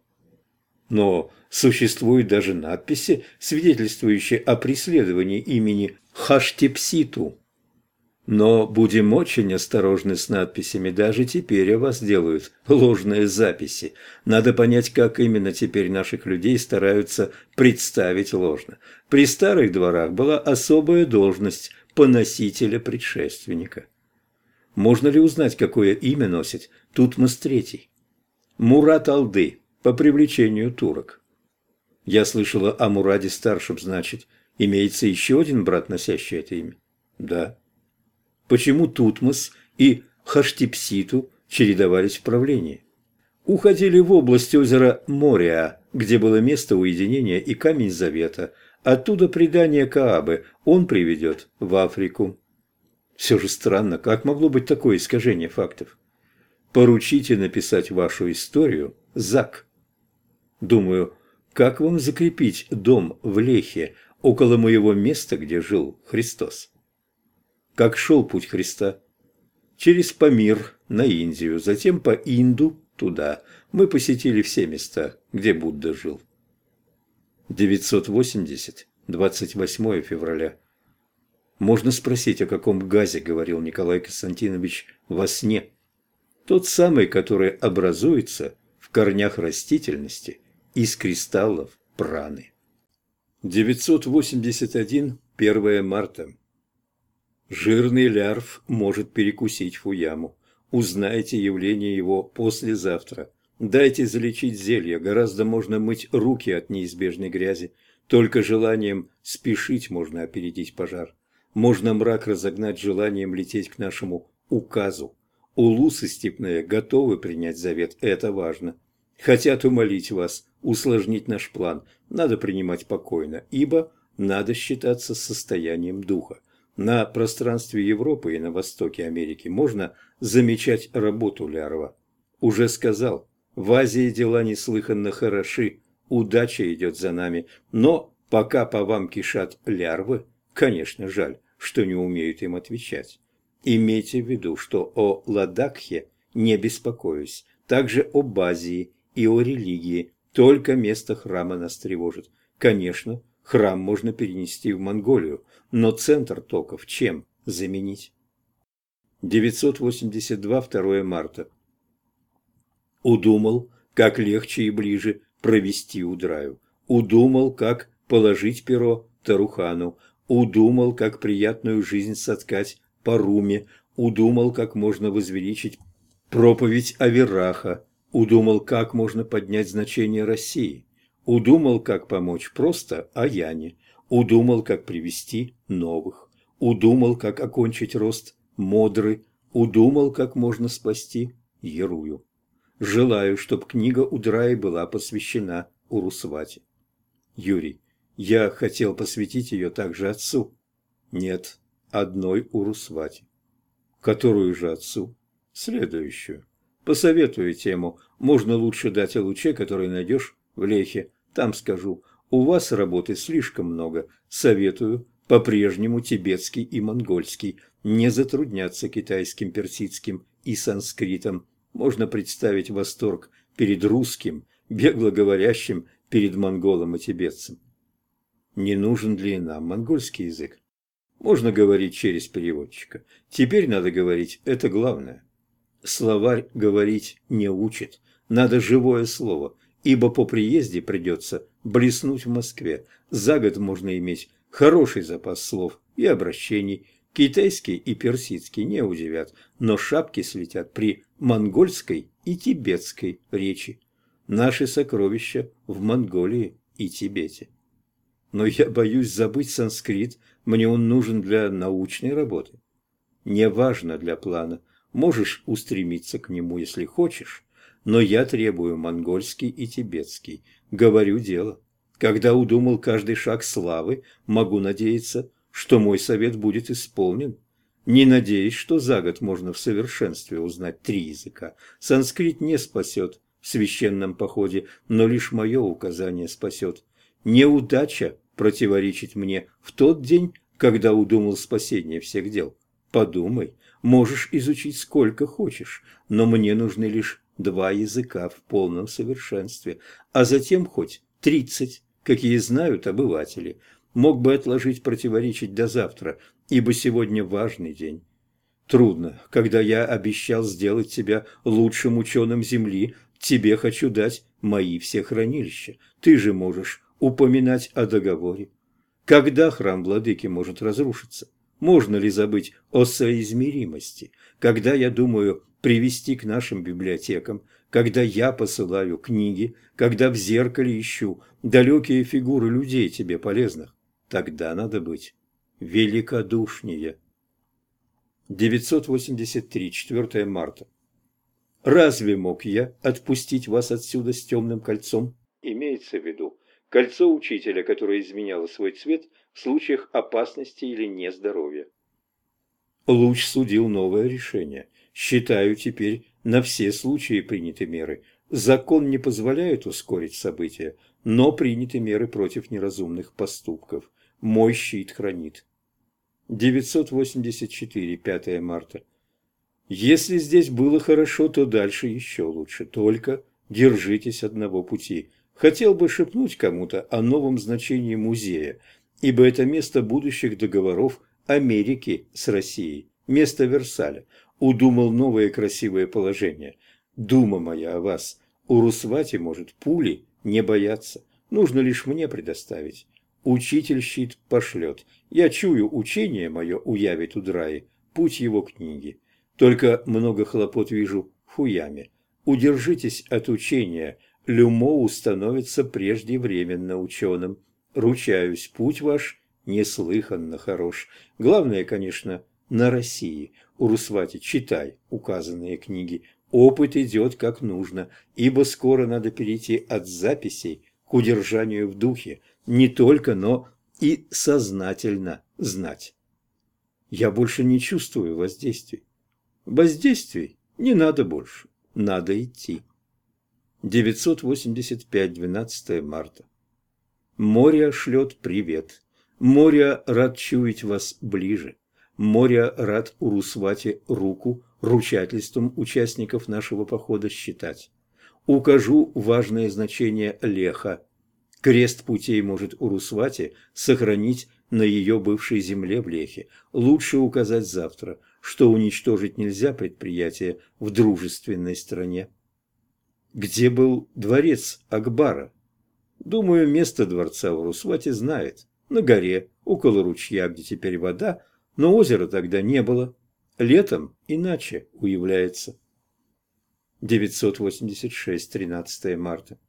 Но существуют даже надписи, свидетельствующие о преследовании имени Хаштепситу. Но будем очень осторожны с надписями, даже теперь о вас делают ложные записи. Надо понять, как именно теперь наших людей стараются представить ложно. При старых дворах была особая должность поносителя предшественника. Можно ли узнать, какое имя носит Тутмос третий? Мурат Алды, по привлечению турок. Я слышала о Мураде старшем, значит, имеется еще один брат, носящий это имя? Да. Почему Тутмос и Хаштепситу чередовались в правлении? Уходили в область озера Мориа, где было место уединения и камень завета. Оттуда предание Каабы он приведет в Африку. Все же странно, как могло быть такое искажение фактов? Поручите написать вашу историю, Зак. Думаю, как вам закрепить дом в Лехе, около моего места, где жил Христос? Как шел путь Христа? Через Памир на Индию, затем по Инду туда. Мы посетили все места, где Будда жил. девятьсот восемьдесят, двадцать восьмое февраля. Можно спросить, о каком газе говорил Николай Константинович во сне? Тот самый, который образуется в корнях растительности из кристаллов праны. девятьсот восемьдесят один, первое марта. Жирный лярв может перекусить фуяму. Узнаете явление его послезавтра. Дайте залечить зелье, гораздо можно мыть руки от неизбежной грязи. Только желанием спешить можно опередить пожар. Можно мрак разогнать желанием лететь к нашему указу. Улусы степные готовы принять завет, это важно. Хотят умолить вас, усложнить наш план. Надо принимать покойно, ибо надо считаться с состоянием духа. На пространстве Европы и на востоке Америки можно замечать работу Лярва. Уже сказал, в Азии дела неслыханно хороши, удача идет за нами, но пока по вам кишат лярвы, конечно, жаль, что не умеют им отвечать. Имейте в виду, что о Ладакхе не беспокоюсь, также об Азии и о религии, только место храма нас тревожит. Конечно, храм можно перенести в Монголию, но центр токов чем заменить? девятьсот восемьдесят два, второе марта. Удумал, как легче и ближе провести Удраю. Удумал, как положить перо Тарухану. Удумал, как приятную жизнь соткать Паруме. Удумал, как можно возвеличить проповедь Авираха. Удумал, как можно поднять значение России. Удумал, как помочь просто Аяне. Удумал, как привести новых. Удумал, как окончить рост Модры. Удумал, как можно спасти Ярую. Желаю, чтоб книга Удраи была посвящена Урусвати. Юрий, я хотел посвятить ее также отцу. Нет, одной Урусвати. Которую же отцу? Следующую. Посоветую тему. Можно лучше дать о луче, который найдешь в Лехе. Там скажу, у вас работы слишком много. Советую по-прежнему тибетский и монгольский. Не затрудняться китайским, персидским и санскритом. Можно представить восторг перед русским, бегло говорящим перед монголом и тибетцем. Не нужен ли и нам монгольский язык? Можно говорить через переводчика. Теперь надо говорить, это главное. Словарь говорить не учит. Надо живое слово, ибо по приезде придется блеснуть в Москве. За год можно иметь хороший запас слов и обращений. Китайский и персидский не удивят, но шапки слетят при монгольской и тибетской речи. Наши сокровища в Монголии и Тибете. Но я боюсь забыть санскрит, мне он нужен для научной работы. Не важно для плана, можешь устремиться к нему, если хочешь, но я требую монгольский и тибетский. Говорю дело. Когда удумал каждый шаг славы, могу надеяться, что мой совет будет исполнен. Не надеюсь, что за год можно в совершенстве узнать три языка. Санскрит не спасет в священном походе, но лишь мое указание спасет. Неудача противоречит мне в тот день, когда удумал спасение всех дел. Подумай, можешь изучить сколько хочешь, но мне нужны лишь два языка в полном совершенстве, а затем хоть тридцать, какие знают обыватели. Мог бы отложить противоречить до завтра, ибо сегодня важный день. Трудно, когда я обещал сделать тебя лучшим ученым Земли, тебе хочу дать мои все хранилища. Ты же можешь упоминать о договоре. Когда храм владыки может разрушиться? Можно ли забыть о соизмеримости? Когда я думаю привести к нашим библиотекам, когда я посылаю книги, когда в зеркале ищу далекие фигуры людей тебе полезных, тогда надо быть великодушнее. девятьсот восемьдесят три, четвёртое марта. Разве мог я отпустить вас отсюда с темным кольцом? Имеется в виду кольцо учителя, которое изменяло свой цвет в случаях опасности или нездоровья. Луч судил новое решение. Считаю, теперь на все случаи приняты меры. Закон не позволяет ускорить события, но приняты меры против неразумных поступков. Мой щит хранит. девятьсот восемьдесят четыре, пятое марта. Если здесь было хорошо, то дальше еще лучше. Только держитесь одного пути. Хотел бы шепнуть кому-то о новом значении музея, ибо это место будущих договоров Америки с Россией, место Версаля. Удумал новое красивое положение. Дума моя о вас. Урусвати может пули не бояться. Нужно лишь мне предоставить. Учитель щит пошлет. Я чую, учение мое уявит Удраи, путь его книги. Только много хлопот вижу в Фуяме. Удержитесь от учения. Люмоу становится преждевременно ученым. Ручаюсь, путь ваш неслыханно хорош. Главное, конечно, на России. Урусвати, читай указанные книги. Опыт идет как нужно, ибо скоро надо перейти от записей к удержанию в духе. Не только, но и сознательно знать. Я больше не чувствую воздействий. Воздействий не надо больше, надо идти. девятьсот восемьдесят пять, двенадцатое марта. Море шлет привет. Море рад чуять вас ближе. Море рад Урусвати руку ручательством участников нашего похода считать. Укажу важное значение леха. Крест путей может Урусвати сохранить на ее бывшей земле в Лехе. Лучше указать завтра, что уничтожить нельзя предприятие в дружественной стране. Где был дворец Акбара? Думаю, место дворца Урусвати знает. На горе, около ручья, где теперь вода, но озера тогда не было. Летом иначе уявляется. девятьсот восемьдесят шесть, тринадцатое марта.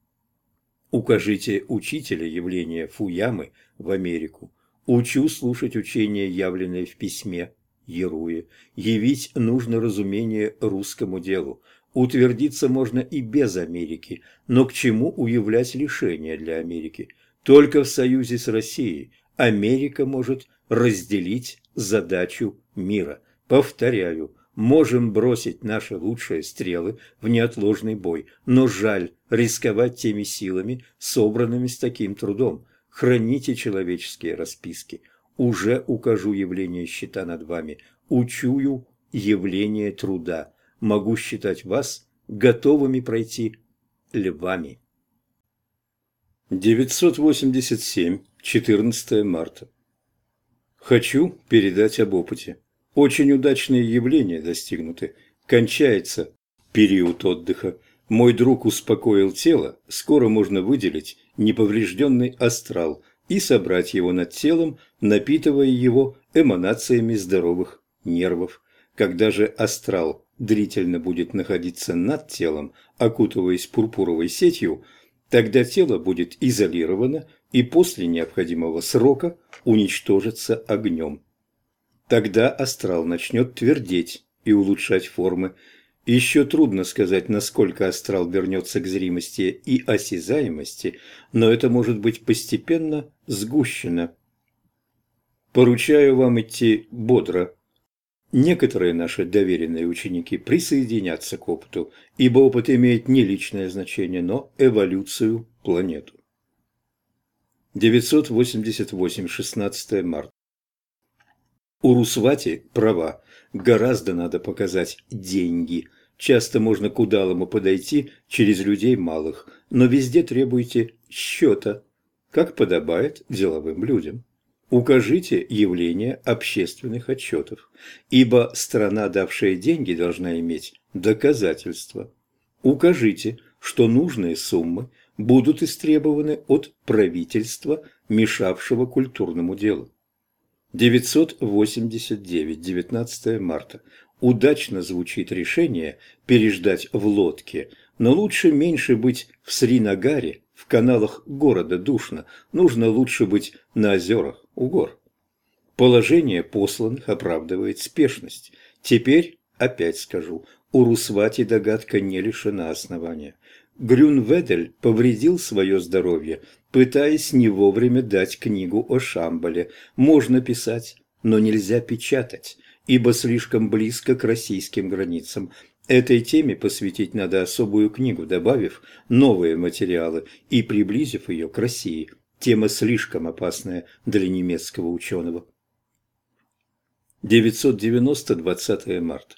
Укажите учителя явления Фуямы в Америку. Учу слушать учения, явленные в письме Яруе. Явить нужно разумение русскому делу. Утвердиться можно и без Америки, но к чему уявлять лишения для Америки? Только в союзе с Россией Америка может разделить задачу мира. Повторяю, можем бросить наши лучшие стрелы в неотложный бой, но жаль рисковать теми силами, собранными с таким трудом. Храните человеческие расписки. Уже укажу явление щита над вами. Учую явление труда. Могу считать вас готовыми пройти львами. девятьсот восемьдесят семь, четырнадцатое марта. Хочу передать об опыте. Очень удачные явления достигнуты. Кончается период отдыха. Мой друг успокоил тело. Скоро можно выделить неповрежденный астрал и собрать его над телом, напитывая его эманациями здоровых нервов. Когда же астрал длительно будет находиться над телом, окутываясь пурпуровой сетью, тогда тело будет изолировано и после необходимого срока уничтожится огнем. Тогда астрал начнет твердеть и улучшать формы. Еще трудно сказать, насколько астрал вернется к зримости и осязаемости, но это может быть постепенно сгущено. Поручаю вам идти бодро. Некоторые наши доверенные ученики присоединятся к опыту, ибо опыт имеет не личное значение, но эволюцию планету. девятьсот восемьдесят восемь, шестнадцатое марта. Урусвати права. Гораздо надо показать деньги. Часто можно к удалому подойти через людей малых, но везде требуйте счета, как подобает деловым людям. Укажите явление общественных отчетов, ибо страна, давшая деньги, должна иметь доказательства. Укажите, что нужные суммы будут истребованы от правительства, мешавшего культурному делу. девятьсот восемьдесят девять, девятнадцатое марта. Удачно звучит решение переждать в лодке, но лучше меньше быть в Сринагаре, в каналах города душно, нужно лучше быть на озерах у гор. Положение посланных оправдывает спешность. Теперь опять скажу, у Русвати догадка не лишена основания. Грюнведель повредил свое здоровье, пытаясь не вовремя дать книгу о Шамбале. Можно писать, но нельзя печатать, ибо слишком близко к российским границам. Этой теме посвятить надо особую книгу, добавив новые материалы и приблизив ее к России. Тема слишком опасная для немецкого ученого. девятьсот девяносто, двадцатое марта.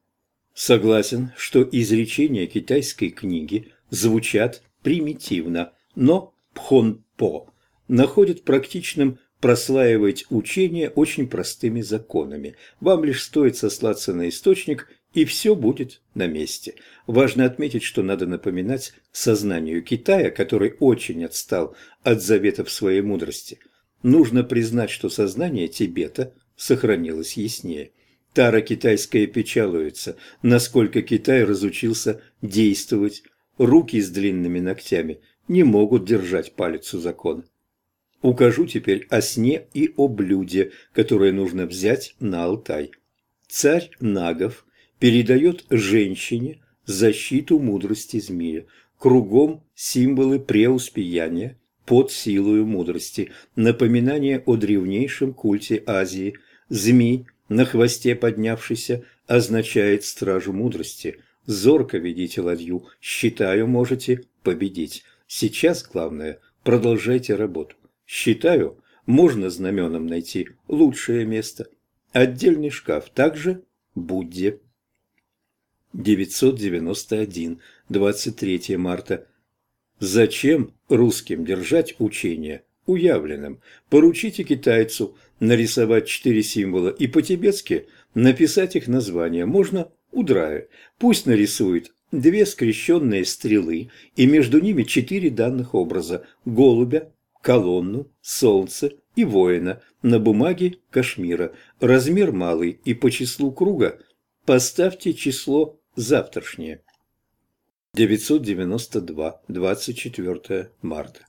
Согласен, что изречения китайской книги звучат примитивно, но Пхонпо находит практичным прослаивать учение очень простыми законами. Вам лишь стоит сослаться на источник, и все будет на месте. Важно отметить, что надо напоминать сознанию Китая, который очень отстал от заветов своей мудрости. Нужно признать, что сознание Тибета сохранилось яснее. Тара китайская печалуется, насколько Китай разучился действовать. Руки с длинными ногтями не могут держать палец у закона. Укажу теперь о сне и о блюде, которое нужно взять на Алтай. Царь Нагов передает женщине защиту мудрости змея. Кругом символы преуспеяния под силою мудрости, напоминание о древнейшем культе Азии. Змей, на хвосте поднявшийся, означает стражу мудрости. Зорко ведите ладью, считаю, можете победить. Сейчас главное – продолжайте работу. Считаю, можно знаменом найти лучшее место. Отдельный шкаф, также Будде. девятьсот девяносто один, двадцать третье марта. Зачем русским держать учение уявленным? Поручите китайцу нарисовать четыре символа и по-тибетски написать их названия. Можно удрая. Пусть нарисует две скрещенные стрелы и между ними четыре данных образа – голубя, колонну, солнце и воина на бумаге кашмира. Размер малый и по числу круга поставьте число завтрашнее. девятьсот девяносто два, двадцать четвёртое марта.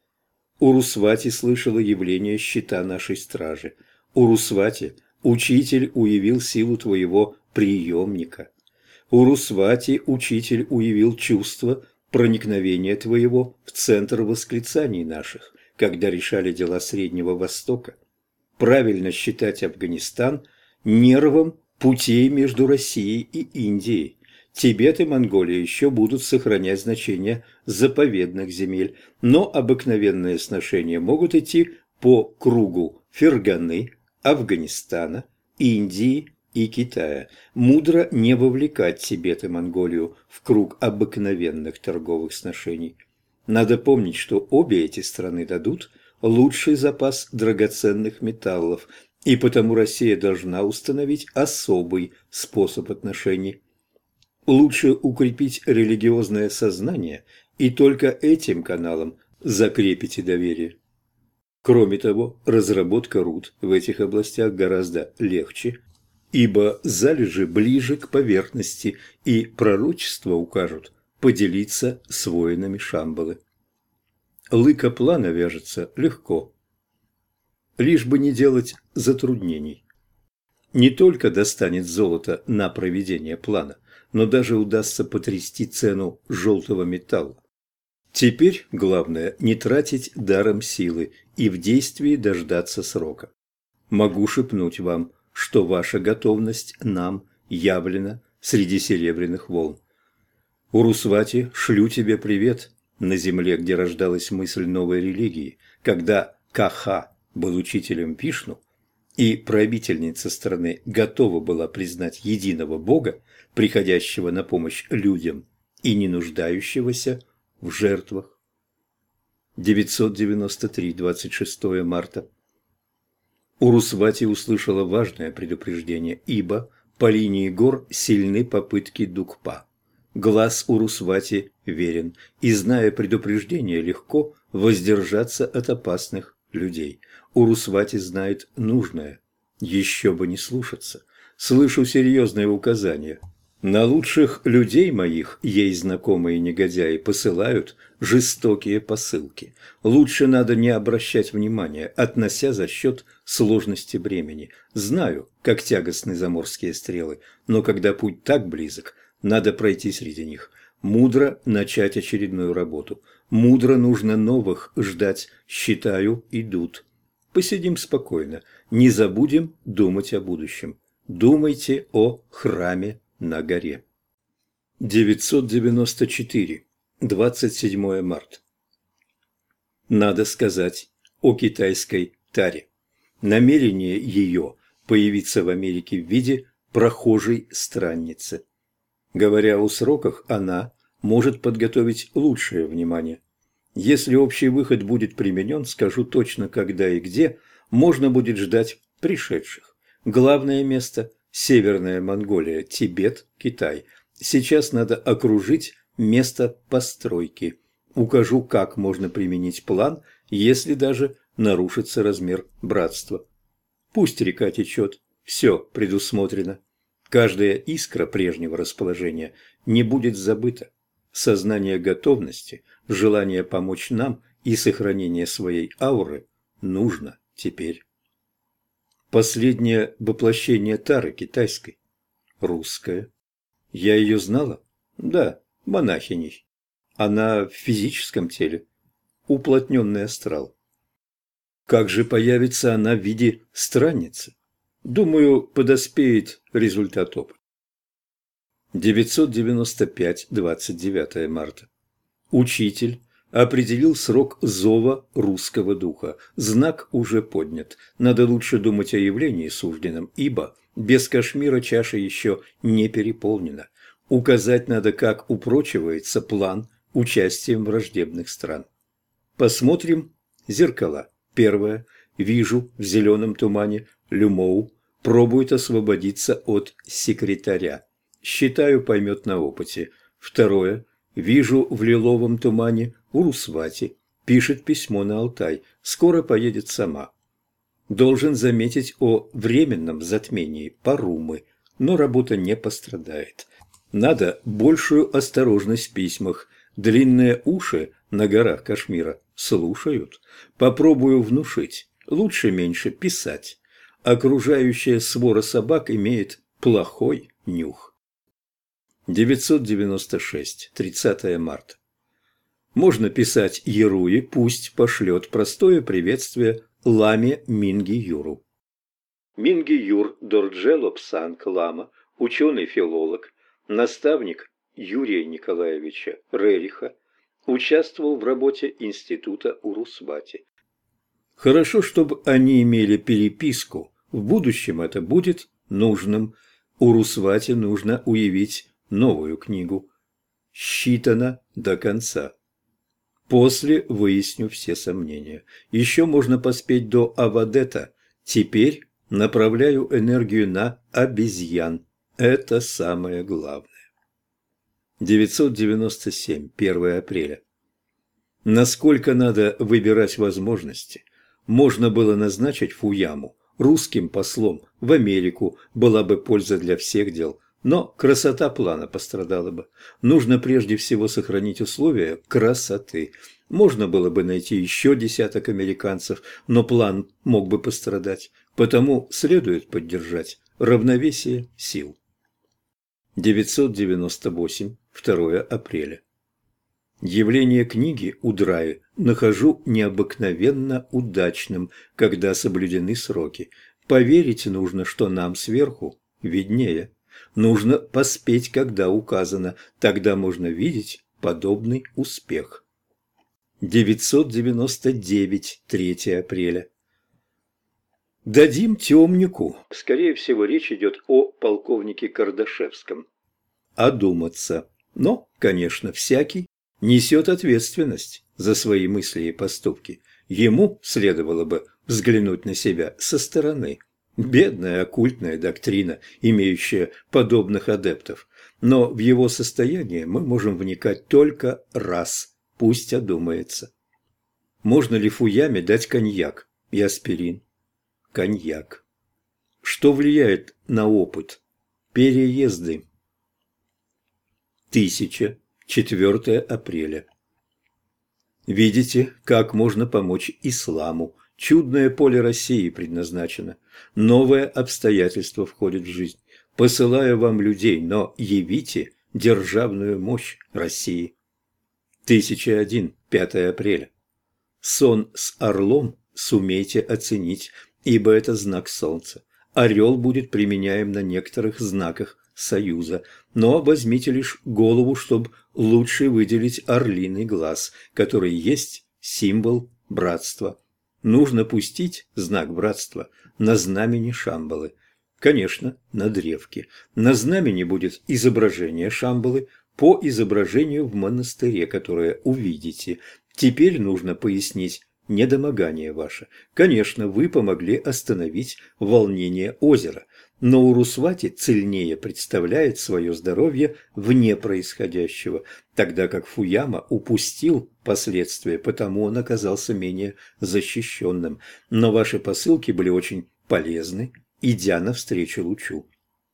Урусвати слышала явление щита нашей стражи. Урусвати, учитель уявил силу твоего приемника. Урусвати, учитель уявил чувство проникновения твоего в центр восклицаний наших, когда решали дела Среднего Востока. Правильно считать Афганистан нервом путей между Россией и Индией. Тибет и Монголия еще будут сохранять значение заповедных земель, но обыкновенные сношения могут идти по кругу Ферганы, Афганистана, Индии и Китая. Мудро не вовлекать Тибет и Монголию в круг обыкновенных торговых сношений. Надо помнить, что обе эти страны дадут лучший запас драгоценных металлов, и потому Россия должна установить особый способ отношений. Лучше укрепить религиозное сознание, и только этим каналом закрепите доверие. Кроме того, разработка руд в этих областях гораздо легче, ибо залежи ближе к поверхности, и пророчества укажут поделиться с воинами Шамбалы. Лыка плана вяжется легко, лишь бы не делать затруднений. Не только достанет золото на проведение плана, но даже удастся потрясти цену желтого металла. Теперь главное не тратить даром силы и в действии дождаться срока. Могу шепнуть вам, что ваша готовность нам явлена среди серебряных волн. Урусвати, шлю тебе привет на земле, где рождалась мысль новой религии, когда Каха был учителем Вишну, и правительница страны готова была признать единого Бога, приходящего на помощь людям и не нуждающегося в жертвах. девятьсот девяносто три, двадцать шестое марта. Урусвати услышала важное предупреждение, ибо по линии гор сильны попытки Дукпа. Глаз Урусвати верен, и, зная предупреждение, легко воздержаться от опасных людей. Урусвати знает нужное. Еще бы не слушаться. Слышу серьезные указания. На лучших людей моих, ей знакомые негодяи, посылают жестокие посылки. Лучше надо не обращать внимания, относя за счет сложности бремени. Знаю, как тягостны заморские стрелы, но когда путь так близок, надо пройти среди них. Мудро начать очередную работу. Мудро нужно новых ждать. Считаю, идут. Посидим спокойно. Не забудем думать о будущем. Думайте о храме на горе. девятьсот девяносто четыре. двадцать седьмое марта. Надо сказать о китайской таре. Намерение ее появиться в Америке в виде прохожей странницы. Говоря о сроках, она может подготовить лучшее внимание. Если общий выход будет применен, скажу точно когда и где, можно будет ждать пришедших. Главное место – Северная Монголия, Тибет, Китай. Сейчас надо окружить место постройки. Укажу, как можно применить план, если даже нарушится размер братства. Пусть река течет, все предусмотрено. Каждая искра прежнего расположения не будет забыта. Сознание готовности, желание помочь нам и сохранение своей ауры нужно теперь. Последнее воплощение Тары китайской. Русская. Я ее знала? Да, монахиней. Она в физическом теле. Уплотненный астрал. Как же появится она в виде странницы? Думаю, подоспеет результат опыта. девятьсот девяносто пять, двадцать девятое марта. Учитель определил срок зова русского духа. Знак уже поднят. Надо лучше думать о явлении сужденном, ибо без Кашмира чаша еще не переполнена. Указать надо, как упрочивается план участием враждебных стран. Посмотрим зеркала. Первое. Вижу в зеленом тумане Люмоу пробует освободиться от секретаря. Считаю, поймет на опыте. Второе. Вижу в лиловом тумане Урусвати. Пишет письмо на Алтай. Скоро поедет сама. Должен заметить о временном затмении Парумы, но работа не пострадает. Надо большую осторожность в письмах. Длинные уши на горах Кашмира слушают. Попробую внушить. Лучше меньше писать. Окружающая свора собак имеет плохой нюх. девятьсот девяносто шесть, тридцатое марта. Можно писать Яруи, пусть пошлет простое приветствие Ламе Минги Юру. Минги Юр Дорджело Псанг Лама, ученый-филолог, наставник Юрия Николаевича Рериха, участвовал в работе Института Урусвати. Хорошо, чтобы они имели переписку. В будущем это будет нужным. Урусвати нужно уявить новую книгу. Считано до конца. После выясню все сомнения. Еще можно поспеть до Авадета. Теперь направляю энергию на обезьян. Это самое главное. девятьсот девяносто семь, первое апреля. Насколько надо выбирать возможности. Можно было назначить Фуяму русским послом в Америку, была бы польза для всех дел. Но красота плана пострадала бы. Нужно прежде всего сохранить условия красоты. Можно было бы найти еще десяток американцев, но план мог бы пострадать. Потому следует поддержать равновесие сил. девятьсот девяносто восемь. второе апреля. Явление книги Удраи нахожу необыкновенно удачным, когда соблюдены сроки. Поверить нужно, что нам сверху виднее. Нужно поспеть, когда указано, тогда можно видеть подобный успех. девятьсот девяносто девять. третье апреля. Дадим темнику, скорее всего, речь идет о полковнике Кардашевском, одуматься. Но, конечно, всякий несет ответственность за свои мысли и поступки. Ему следовало бы взглянуть на себя со стороны. Бедная оккультная доктрина, имеющая подобных адептов. Но в его состояние мы можем вникать только раз, пусть одумается. Можно ли Фуяме дать коньяк и аспирин? Коньяк. Что влияет на опыт? Переезды. Тысяча. четвёртое апреля. Видите, как можно помочь исламу. Чудное поле России предназначено. Новое обстоятельство входит в жизнь. Посылаю вам людей, но явите державную мощь России. тысяча один. пятое апреля. Сон с орлом сумейте оценить, ибо это знак солнца. Орел будет применяем на некоторых знаках союза, но возьмите лишь голову, чтобы лучше выделить орлиный глаз, который есть символ братства. Нужно пустить знак братства на знамени Шамбалы. Конечно, на древке. На знамени будет изображение Шамбалы по изображению в монастыре, которое увидите. Теперь нужно пояснить недомогание ваше. Конечно, вы помогли остановить волнение озера, но Урусвати цельнее представляет свое здоровье вне происходящего, тогда как Фуяма упустил последствия, потому он оказался менее защищенным. Но ваши посылки были очень полезны, идя навстречу лучу.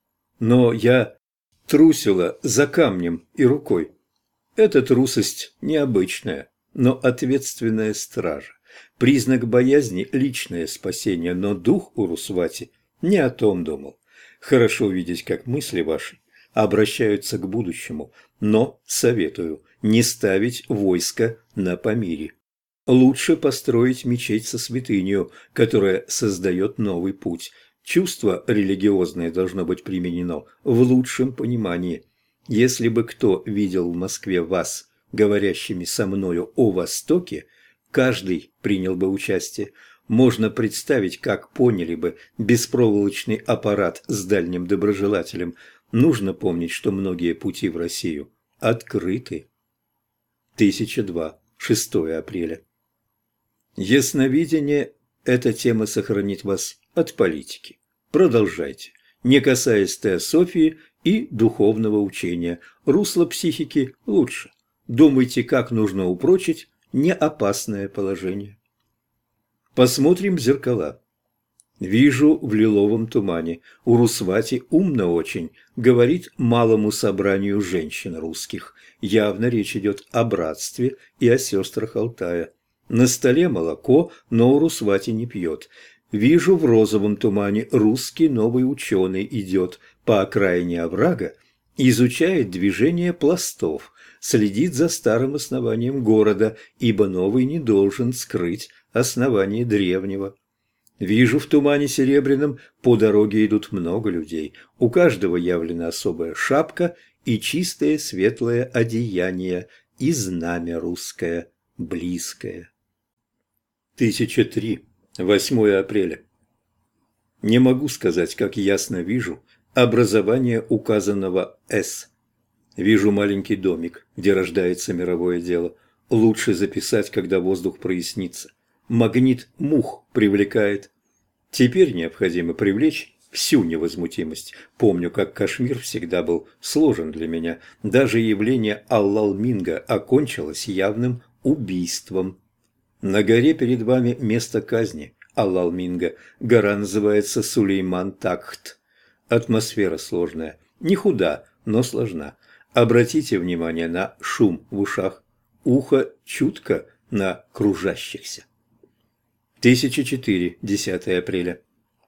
Но я трусила за камнем и рукой. Эта трусость необычная, но ответственная стража. Признак боязни – личное спасение, но дух Урусвати не о том думал. Хорошо видеть, как мысли ваши обращаются к будущему, но советую не ставить войско на Памире. Лучше построить мечеть со святынью, которая создает новый путь. Чувство религиозное должно быть применено в лучшем понимании. Если бы кто видел в Москве вас, говорящими со мною о Востоке, каждый принял бы участие. Можно представить, как поняли бы беспроволочный аппарат с дальним доброжелателем. Нужно помнить, что многие пути в Россию открыты. тысяча два. шестое апреля. Ясновидение – эта тема сохранит вас от политики. Продолжайте, не касаясь теософии и духовного учения. Русло психики лучше. Думайте, как нужно упрочить неопасное положение. Посмотрим в зеркала. Вижу в лиловом тумане. Урусвати умно очень, говорит малому собранию женщин русских. Явно речь идет о братстве и о сестрах Алтая. На столе молоко, но Урусвати не пьет. Вижу в розовом тумане русский новый ученый идет по окраине оврага, изучает движение пластов, следит за старым основанием города, ибо новый не должен скрыть основание древнего. Вижу в тумане серебряном, по дороге идут много людей, у каждого явлена особая шапка и чистое светлое одеяние, и знамя русское, близкое. тысяча три. восьмое апреля. Не могу сказать, как ясно вижу образование указанного «С». Вижу маленький домик, где рождается мировое дело. Лучше записать, когда воздух прояснится. Магнит мух привлекает. Теперь необходимо привлечь всю невозмутимость. Помню, как Кашмир всегда был сложен для меня. Даже явление Аллалминга окончилось явным убийством. На горе перед вами место казни, Аллал-Минго. Гора называется Сулейман-Такхт. Атмосфера сложная, не худа, но сложна. Обратите внимание на шум в ушах. Ухо чутко на кружащихся. тысяча четыре, десятое апреля.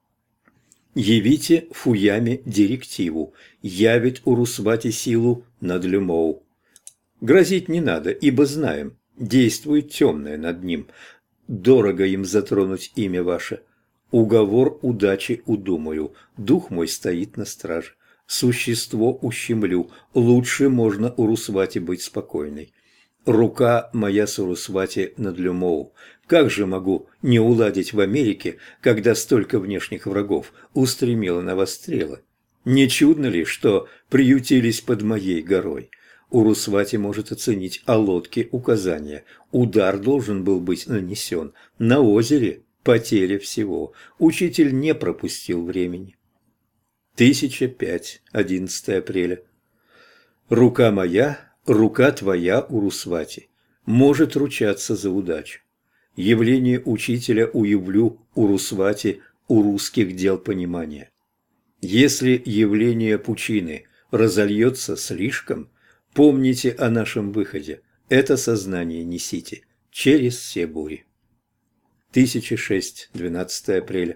Явите Фуяме директиву, явит Урусвати силу над Люмоу. Грозить не надо, ибо знаем, действует темное над ним. Дорого им затронуть имя ваше. Уговор удачи удумаю, дух мой стоит на страже. Существо ущемлю, лучше можно Урусвати быть спокойной. Рука моя с Урусвати над Люмоу. Как же могу не уладить в Америке, когда столько внешних врагов устремило на вас стрелы? Не чудно ли, что приютились под моей горой? Урусвати может оценить о лодке указания. Удар должен был быть нанесен. На озере потеря всего. Учитель не пропустил времени. тысяча пять, одиннадцатое апреля. Рука моя, рука твоя, Урусвати, может ручаться за удачу. Явление учителя уявлю Урусвати у русских дел понимания. Если явление пучины разольется слишком, помните о нашем выходе. Это сознание несите через все бури. тысяча шесть, двенадцатое апреля.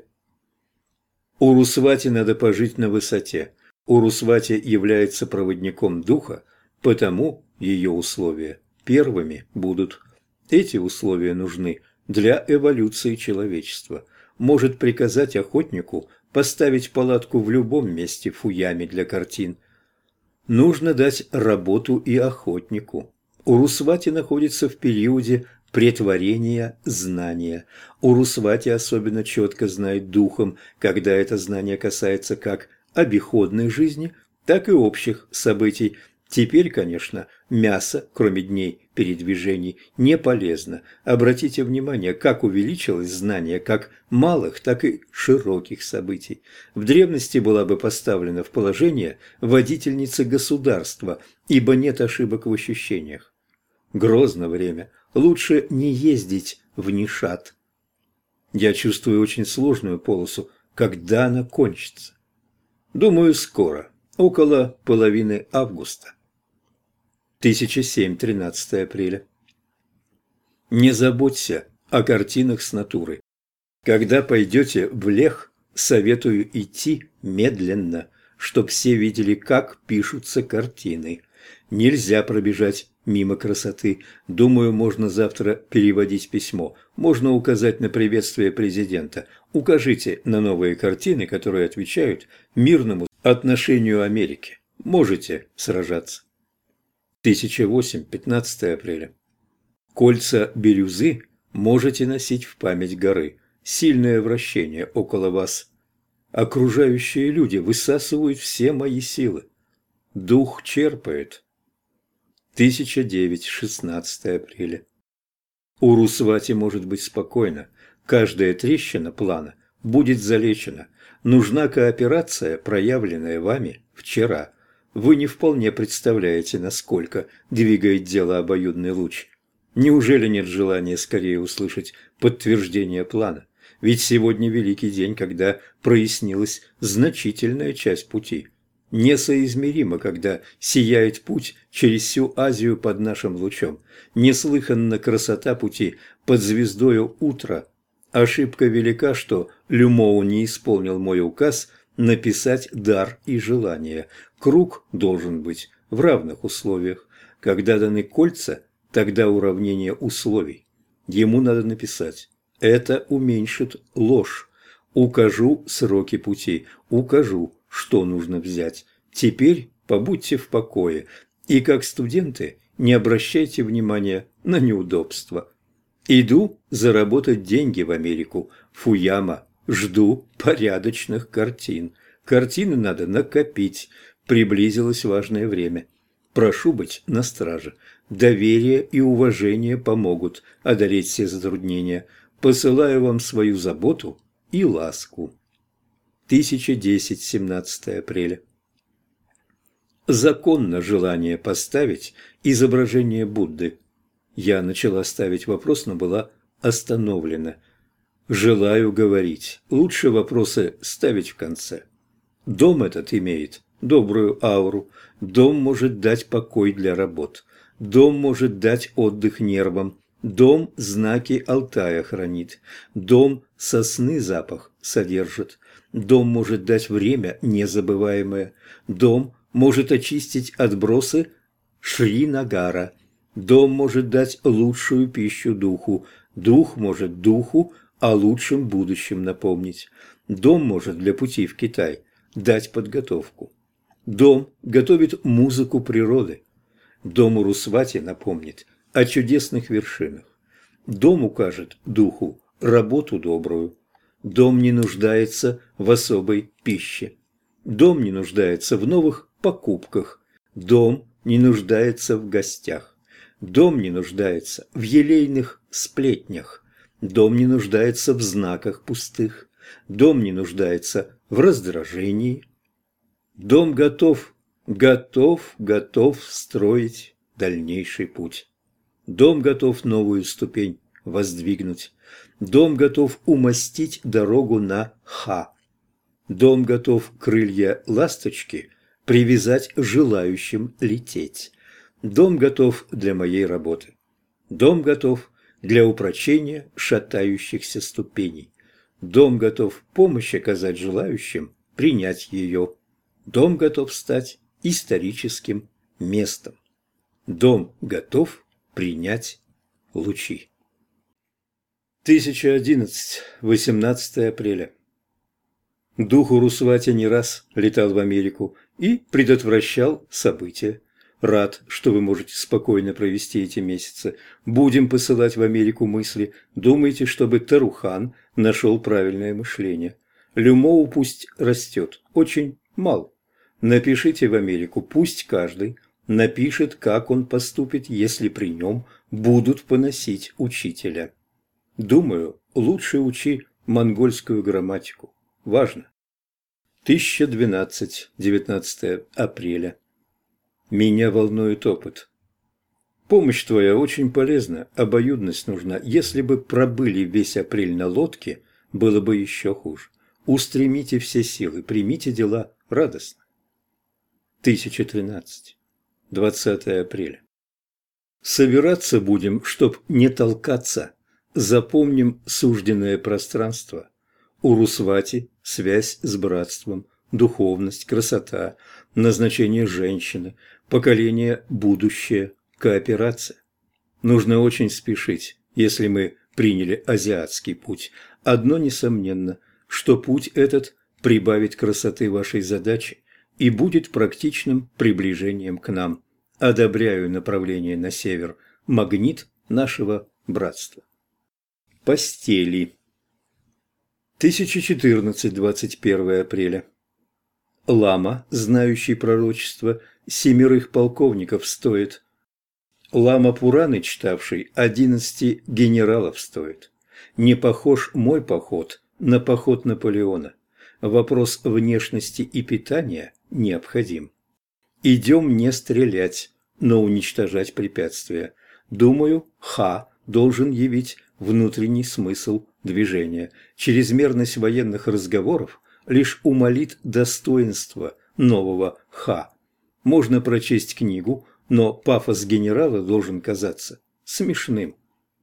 Урусвати надо пожить на высоте. Урусвати является проводником духа, потому ее условия первыми будут. Эти условия нужны для эволюции человечества. Может приказать охотнику поставить палатку в любом месте Фуяме для картин. Нужно дать работу и охотнику. Урусвати находится в периоде претворения знания. Урусвати особенно четко знает духом, когда это знание касается как обиходной жизни, так и общих событий. Теперь, конечно, мясо, кроме дней передвижений, не полезно. Обратите внимание, как увеличилось знание как малых, так и широких событий. В древности была бы поставлена в положение водительницы государства, ибо нет ошибок в ощущениях. Грозно время. Лучше не ездить в Нишат. Я чувствую очень сложную полосу. Когда она кончится? Думаю, скоро. Около половины августа. тысяча семь, тринадцатое апреля. Не заботься о картинах с натуры. Когда пойдете в Лех, советую идти медленно, чтоб все видели, как пишутся картины. Нельзя пробежать мимо красоты. Думаю, можно завтра переводить письмо. Можно указать на приветствие президента. Укажите на новые картины, которые отвечают мирному отношению Америки. Можете сражаться. тысяча восемь, пятнадцатое апреля. Кольца бирюзы можете носить в память горы. Сильное вращение около вас. Окружающие люди высасывают все мои силы. Дух черпает. тысяча девять, шестнадцатое апреля. Урусвати может быть спокойно. Каждая трещина плана будет залечена. Нужна кооперация, проявленная вами вчера. Вы не вполне представляете, насколько двигает дело обоюдный луч. Неужели нет желания скорее услышать подтверждение плана? Ведь сегодня великий день, когда прояснилась значительная часть пути. Несоизмеримо, когда сияет путь через всю Азию под нашим лучом. Неслыханна красота пути под звездою утра. Ошибка велика, что Люмоу не исполнил мой указ написать дар и желание. Круг должен быть в равных условиях. Когда даны кольца, тогда уравнение условий. Ему надо написать. Это уменьшит ложь. Укажу сроки пути, укажу, что нужно взять. Теперь побудьте в покое. И как студенты не обращайте внимания на неудобства. Иду заработать деньги в Америку. Фуяма. Жду порядочных картин. Картины надо накопить. Приблизилось важное время. Прошу быть на страже. Доверие и уважение помогут одолеть все затруднения. Посылаю вам свою заботу и ласку. тысяча десять, семнадцатое апреля. Законно желание поставить изображение Будды. Я начала ставить вопрос, но была остановлено. Желаю говорить. Лучше вопросы ставить в конце. Дом этот имеет добрую ауру. Дом может дать покой для работ. Дом может дать отдых нервам. Дом знаки Алтая хранит. Дом сосны запах содержит. Дом может дать время незабываемое. Дом может очистить отбросы Шри-Нагара. Дом может дать лучшую пищу духу. Дух может духу о лучшем будущем напомнить. Дом может для пути в Китай дать подготовку. Дом готовит музыку природы. Дом Урусвати напомнит о чудесных вершинах. Дом укажет духу работу добрую. Дом не нуждается в особой пище. Дом не нуждается в новых покупках. Дом не нуждается в гостях. Дом не нуждается в елейных сплетнях. Дом не нуждается в знаках пустых. Дом не нуждается в раздражении. Дом готов, готов, готов строить дальнейший путь. Дом готов новую ступень воздвигнуть. Дом готов умастить дорогу на Ха. Дом готов крылья ласточки привязать желающим лететь. Дом готов для моей работы. Дом готов для упрочения шатающихся ступеней. Дом готов помощь оказать желающим принять ее. Дом готов стать историческим местом. Дом готов принять лучи. тысяча одиннадцать, восемнадцатое апреля. Дух Урусвати не раз летал в Америку и предотвращал события. Рад, что вы можете спокойно провести эти месяцы. Будем посылать в Америку мысли. Думайте, чтобы Тарухан нашел правильное мышление. Люмоу пусть растет. Очень мало. Напишите в Америку, пусть каждый напишет, как он поступит, если при нем будут поносить учителя. Думаю, лучше учи монгольскую грамматику. Важно. тысяча двенадцать, девятнадцатое апреля. Меня волнует опыт. Помощь твоя очень полезна, обоюдность нужна. Если бы пробыли весь апрель на лодке, было бы еще хуже. Устремите все силы, примите дела радостно. тысяча тринадцать, двадцатое апреля. Собираться будем, чтоб не толкаться. Запомним сужденное пространство. Урусвати – связь с братством, духовность, красота, назначение женщины, поколение будущее, кооперация. Нужно очень спешить, если мы приняли азиатский путь. Одно несомненно, что путь этот прибавит красоты вашей задачи и будет практичным приближением к нам. Одобряю направление на север, магнит нашего братства. Постели. тысяча четырнадцать, двадцать первое апреля. Лама, знающий пророчество, семерых полковников стоит. Лама Пураны, читавший, одиннадцати генералов стоит. Не похож мой поход на поход Наполеона. Вопрос внешности и питания необходим. Идем не стрелять, но уничтожать препятствия. Думаю, Ха должен явить внутренний смысл движения. Чрезмерность военных разговоров лишь умалит достоинство нового Ха. Можно прочесть книгу, но пафос генерала должен казаться смешным.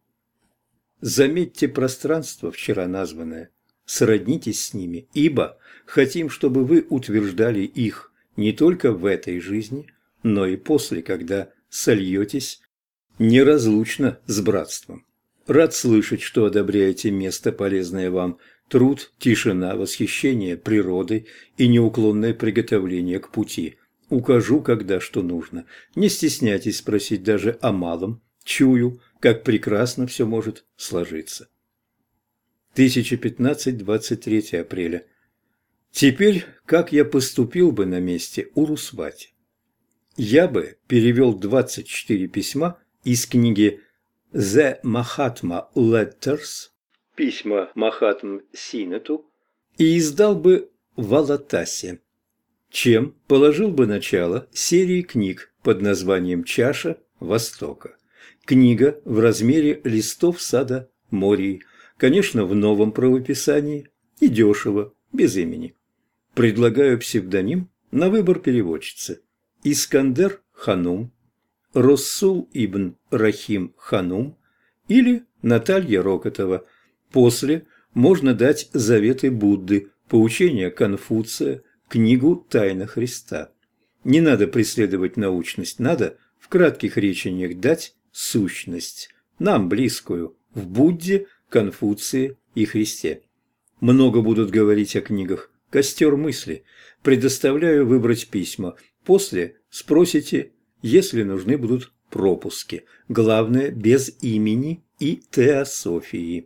Заметьте пространство, вчера названное, сроднитесь с ними, ибо хотим, чтобы вы утверждали их не только в этой жизни, но и после, когда сольетесь неразлучно с братством. Рад слышать, что одобряете место, полезное вам, труд, тишина, восхищение природой и неуклонное приготовление к пути. Укажу, когда что нужно. Не стесняйтесь спросить даже о малом. Чую, как прекрасно все может сложиться. тысяча пятнадцать, двадцать третье апреля. Теперь, как я поступил бы на месте Урусвати? Я бы перевел двадцать четыре письма из книги «The Mahatma Letters» «Письма Махатм Синету» и издал бы в Алатасе, чем положил бы начало серии книг под названием «Чаша Востока». Книга в размере листов сада Мории, конечно, в новом правописании, и дешево, без имени. Предлагаю псевдоним на выбор переводчицы. Искандер Ханум, Россул ибн Рахим Ханум или Наталья Рокотова. После можно дать заветы Будды, поучения Конфуция, книгу «Тайна Христа». Не надо преследовать научность, надо в кратких речениях дать сущность, нам близкую, в Будде, Конфуции и Христе. Много будут говорить о книгах. Костер мысли. Предоставляю выбрать письма. После спросите, если нужны будут пропуски. Главное, без имени и теософии.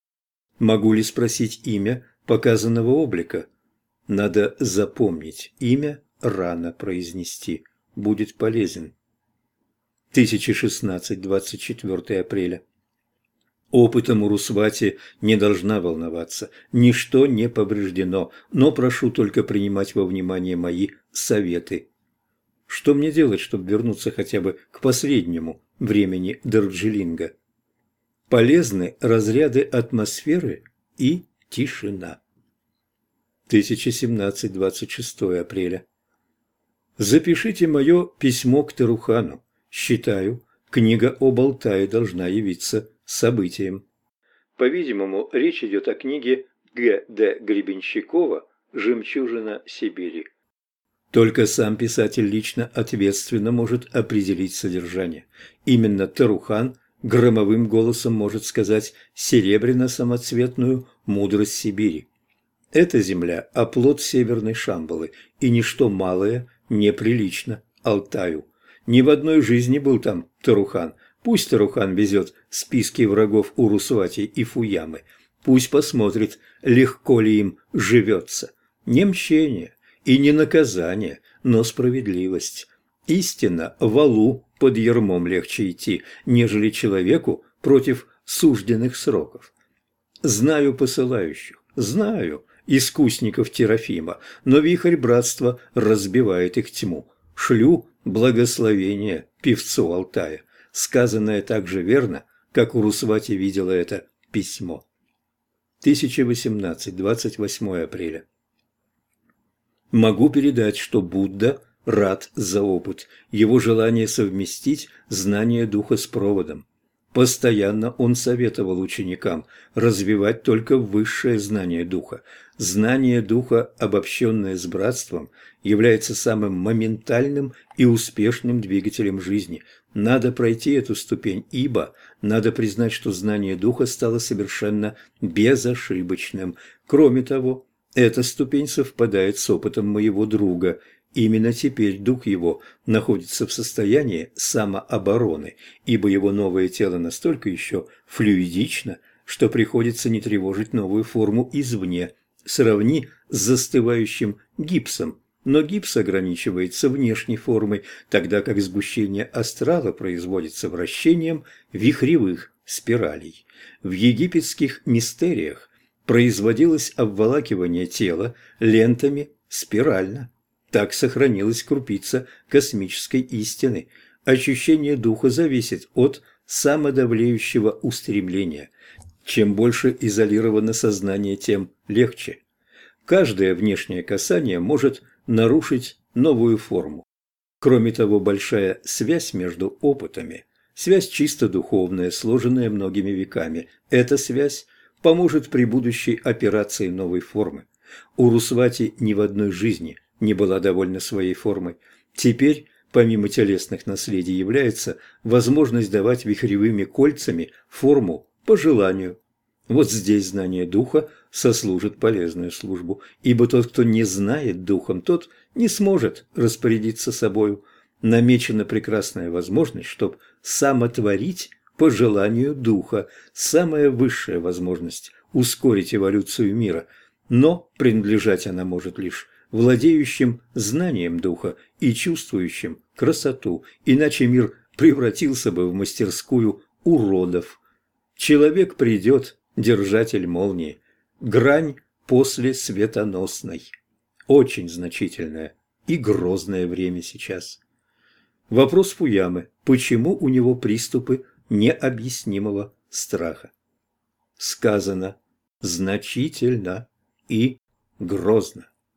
Могу ли спросить имя показанного облика? Надо запомнить. Имя рано произнести. Будет полезен. тысяча шестнадцать, двадцать четвёртое апреля. Опытом Урусвати не должна волноваться, ничто не повреждено, но прошу только принимать во внимание мои советы. Что мне делать, чтобы вернуться хотя бы к последнему времени Дарджилинга? Полезны разряды атмосферы и тишина. тысяча семнадцать, двадцать шестое апреля. Запишите мое письмо к Тарухану. Считаю, книга об Алтае должна явиться событием. По-видимому, речь идет о книге Г Д Гребенщикова «Жемчужина Сибири». Только сам писатель лично ответственно может определить содержание. Именно Тарухан громовым голосом может сказать серебряно-самоцветную мудрость Сибири. Эта земля – оплот северной Шамбалы, и ничто малое неприлично Алтаю. Ни в одной жизни был там Тарухан. Пусть Тарухан везет списки врагов Урусвати и Фуямы. Пусть посмотрит, легко ли им живется. Не мщение и не наказание, но справедливость. Истинно валу под ярмом легче идти, нежели человеку против сужденных сроков. Знаю посылающих, знаю искусников Терафима, но вихрь братства разбивает их тьму. Шлю благословение певцу Алтая. Сказанное так же верно, как Урусвати видела это письмо. тысяча восемнадцать, двадцать восьмое апреля. Могу передать, что Будда рад за опыт, его желание совместить знание духа с проводом. Постоянно он советовал ученикам развивать только высшее знание духа. Знание духа, обобщенное с братством, является самым моментальным и успешным двигателем жизни. Надо пройти эту ступень, ибо надо признать, что знание духа стало совершенно безошибочным. Кроме того, эта ступень совпадает с опытом моего друга. Именно теперь дух его находится в состоянии самообороны, ибо его новое тело настолько еще флюидично, что приходится не тревожить новую форму извне. Сравни с застывающим гипсом, но гипс ограничивается внешней формой, тогда как сгущение астрала производится вращением вихревых спиралей. В египетских мистериях производилось обволакивание тела лентами спирально. Так сохранилась крупица космической истины. Ощущение духа зависит от самодавлеющего устремления. Чем больше изолировано сознание, тем легче. Каждое внешнее касание может нарушить новую форму. Кроме того, большая связь между опытами, связь чисто духовная, сложенная многими веками, эта связь поможет при будущей операции новой формы. Урусвати ни в одной жизни не была довольна своей формой. Теперь, помимо телесных наследий, является возможность давать вихревыми кольцами форму по желанию. Вот здесь знание духа сослужит полезную службу, ибо тот, кто не знает духом, тот не сможет распорядиться собою. Намечена прекрасная возможность, чтобы самотворить по желанию духа, самая высшая возможность ускорить эволюцию мира, но принадлежать она может лишь владеющим знанием духа и чувствующим красоту, иначе мир превратился бы в мастерскую уродов. Человек придет, держатель молнии, грань после светоносной. Очень значительное и грозное время сейчас. Вопрос Фуямы: почему у него приступы необъяснимого страха? сказано значительно и грозно.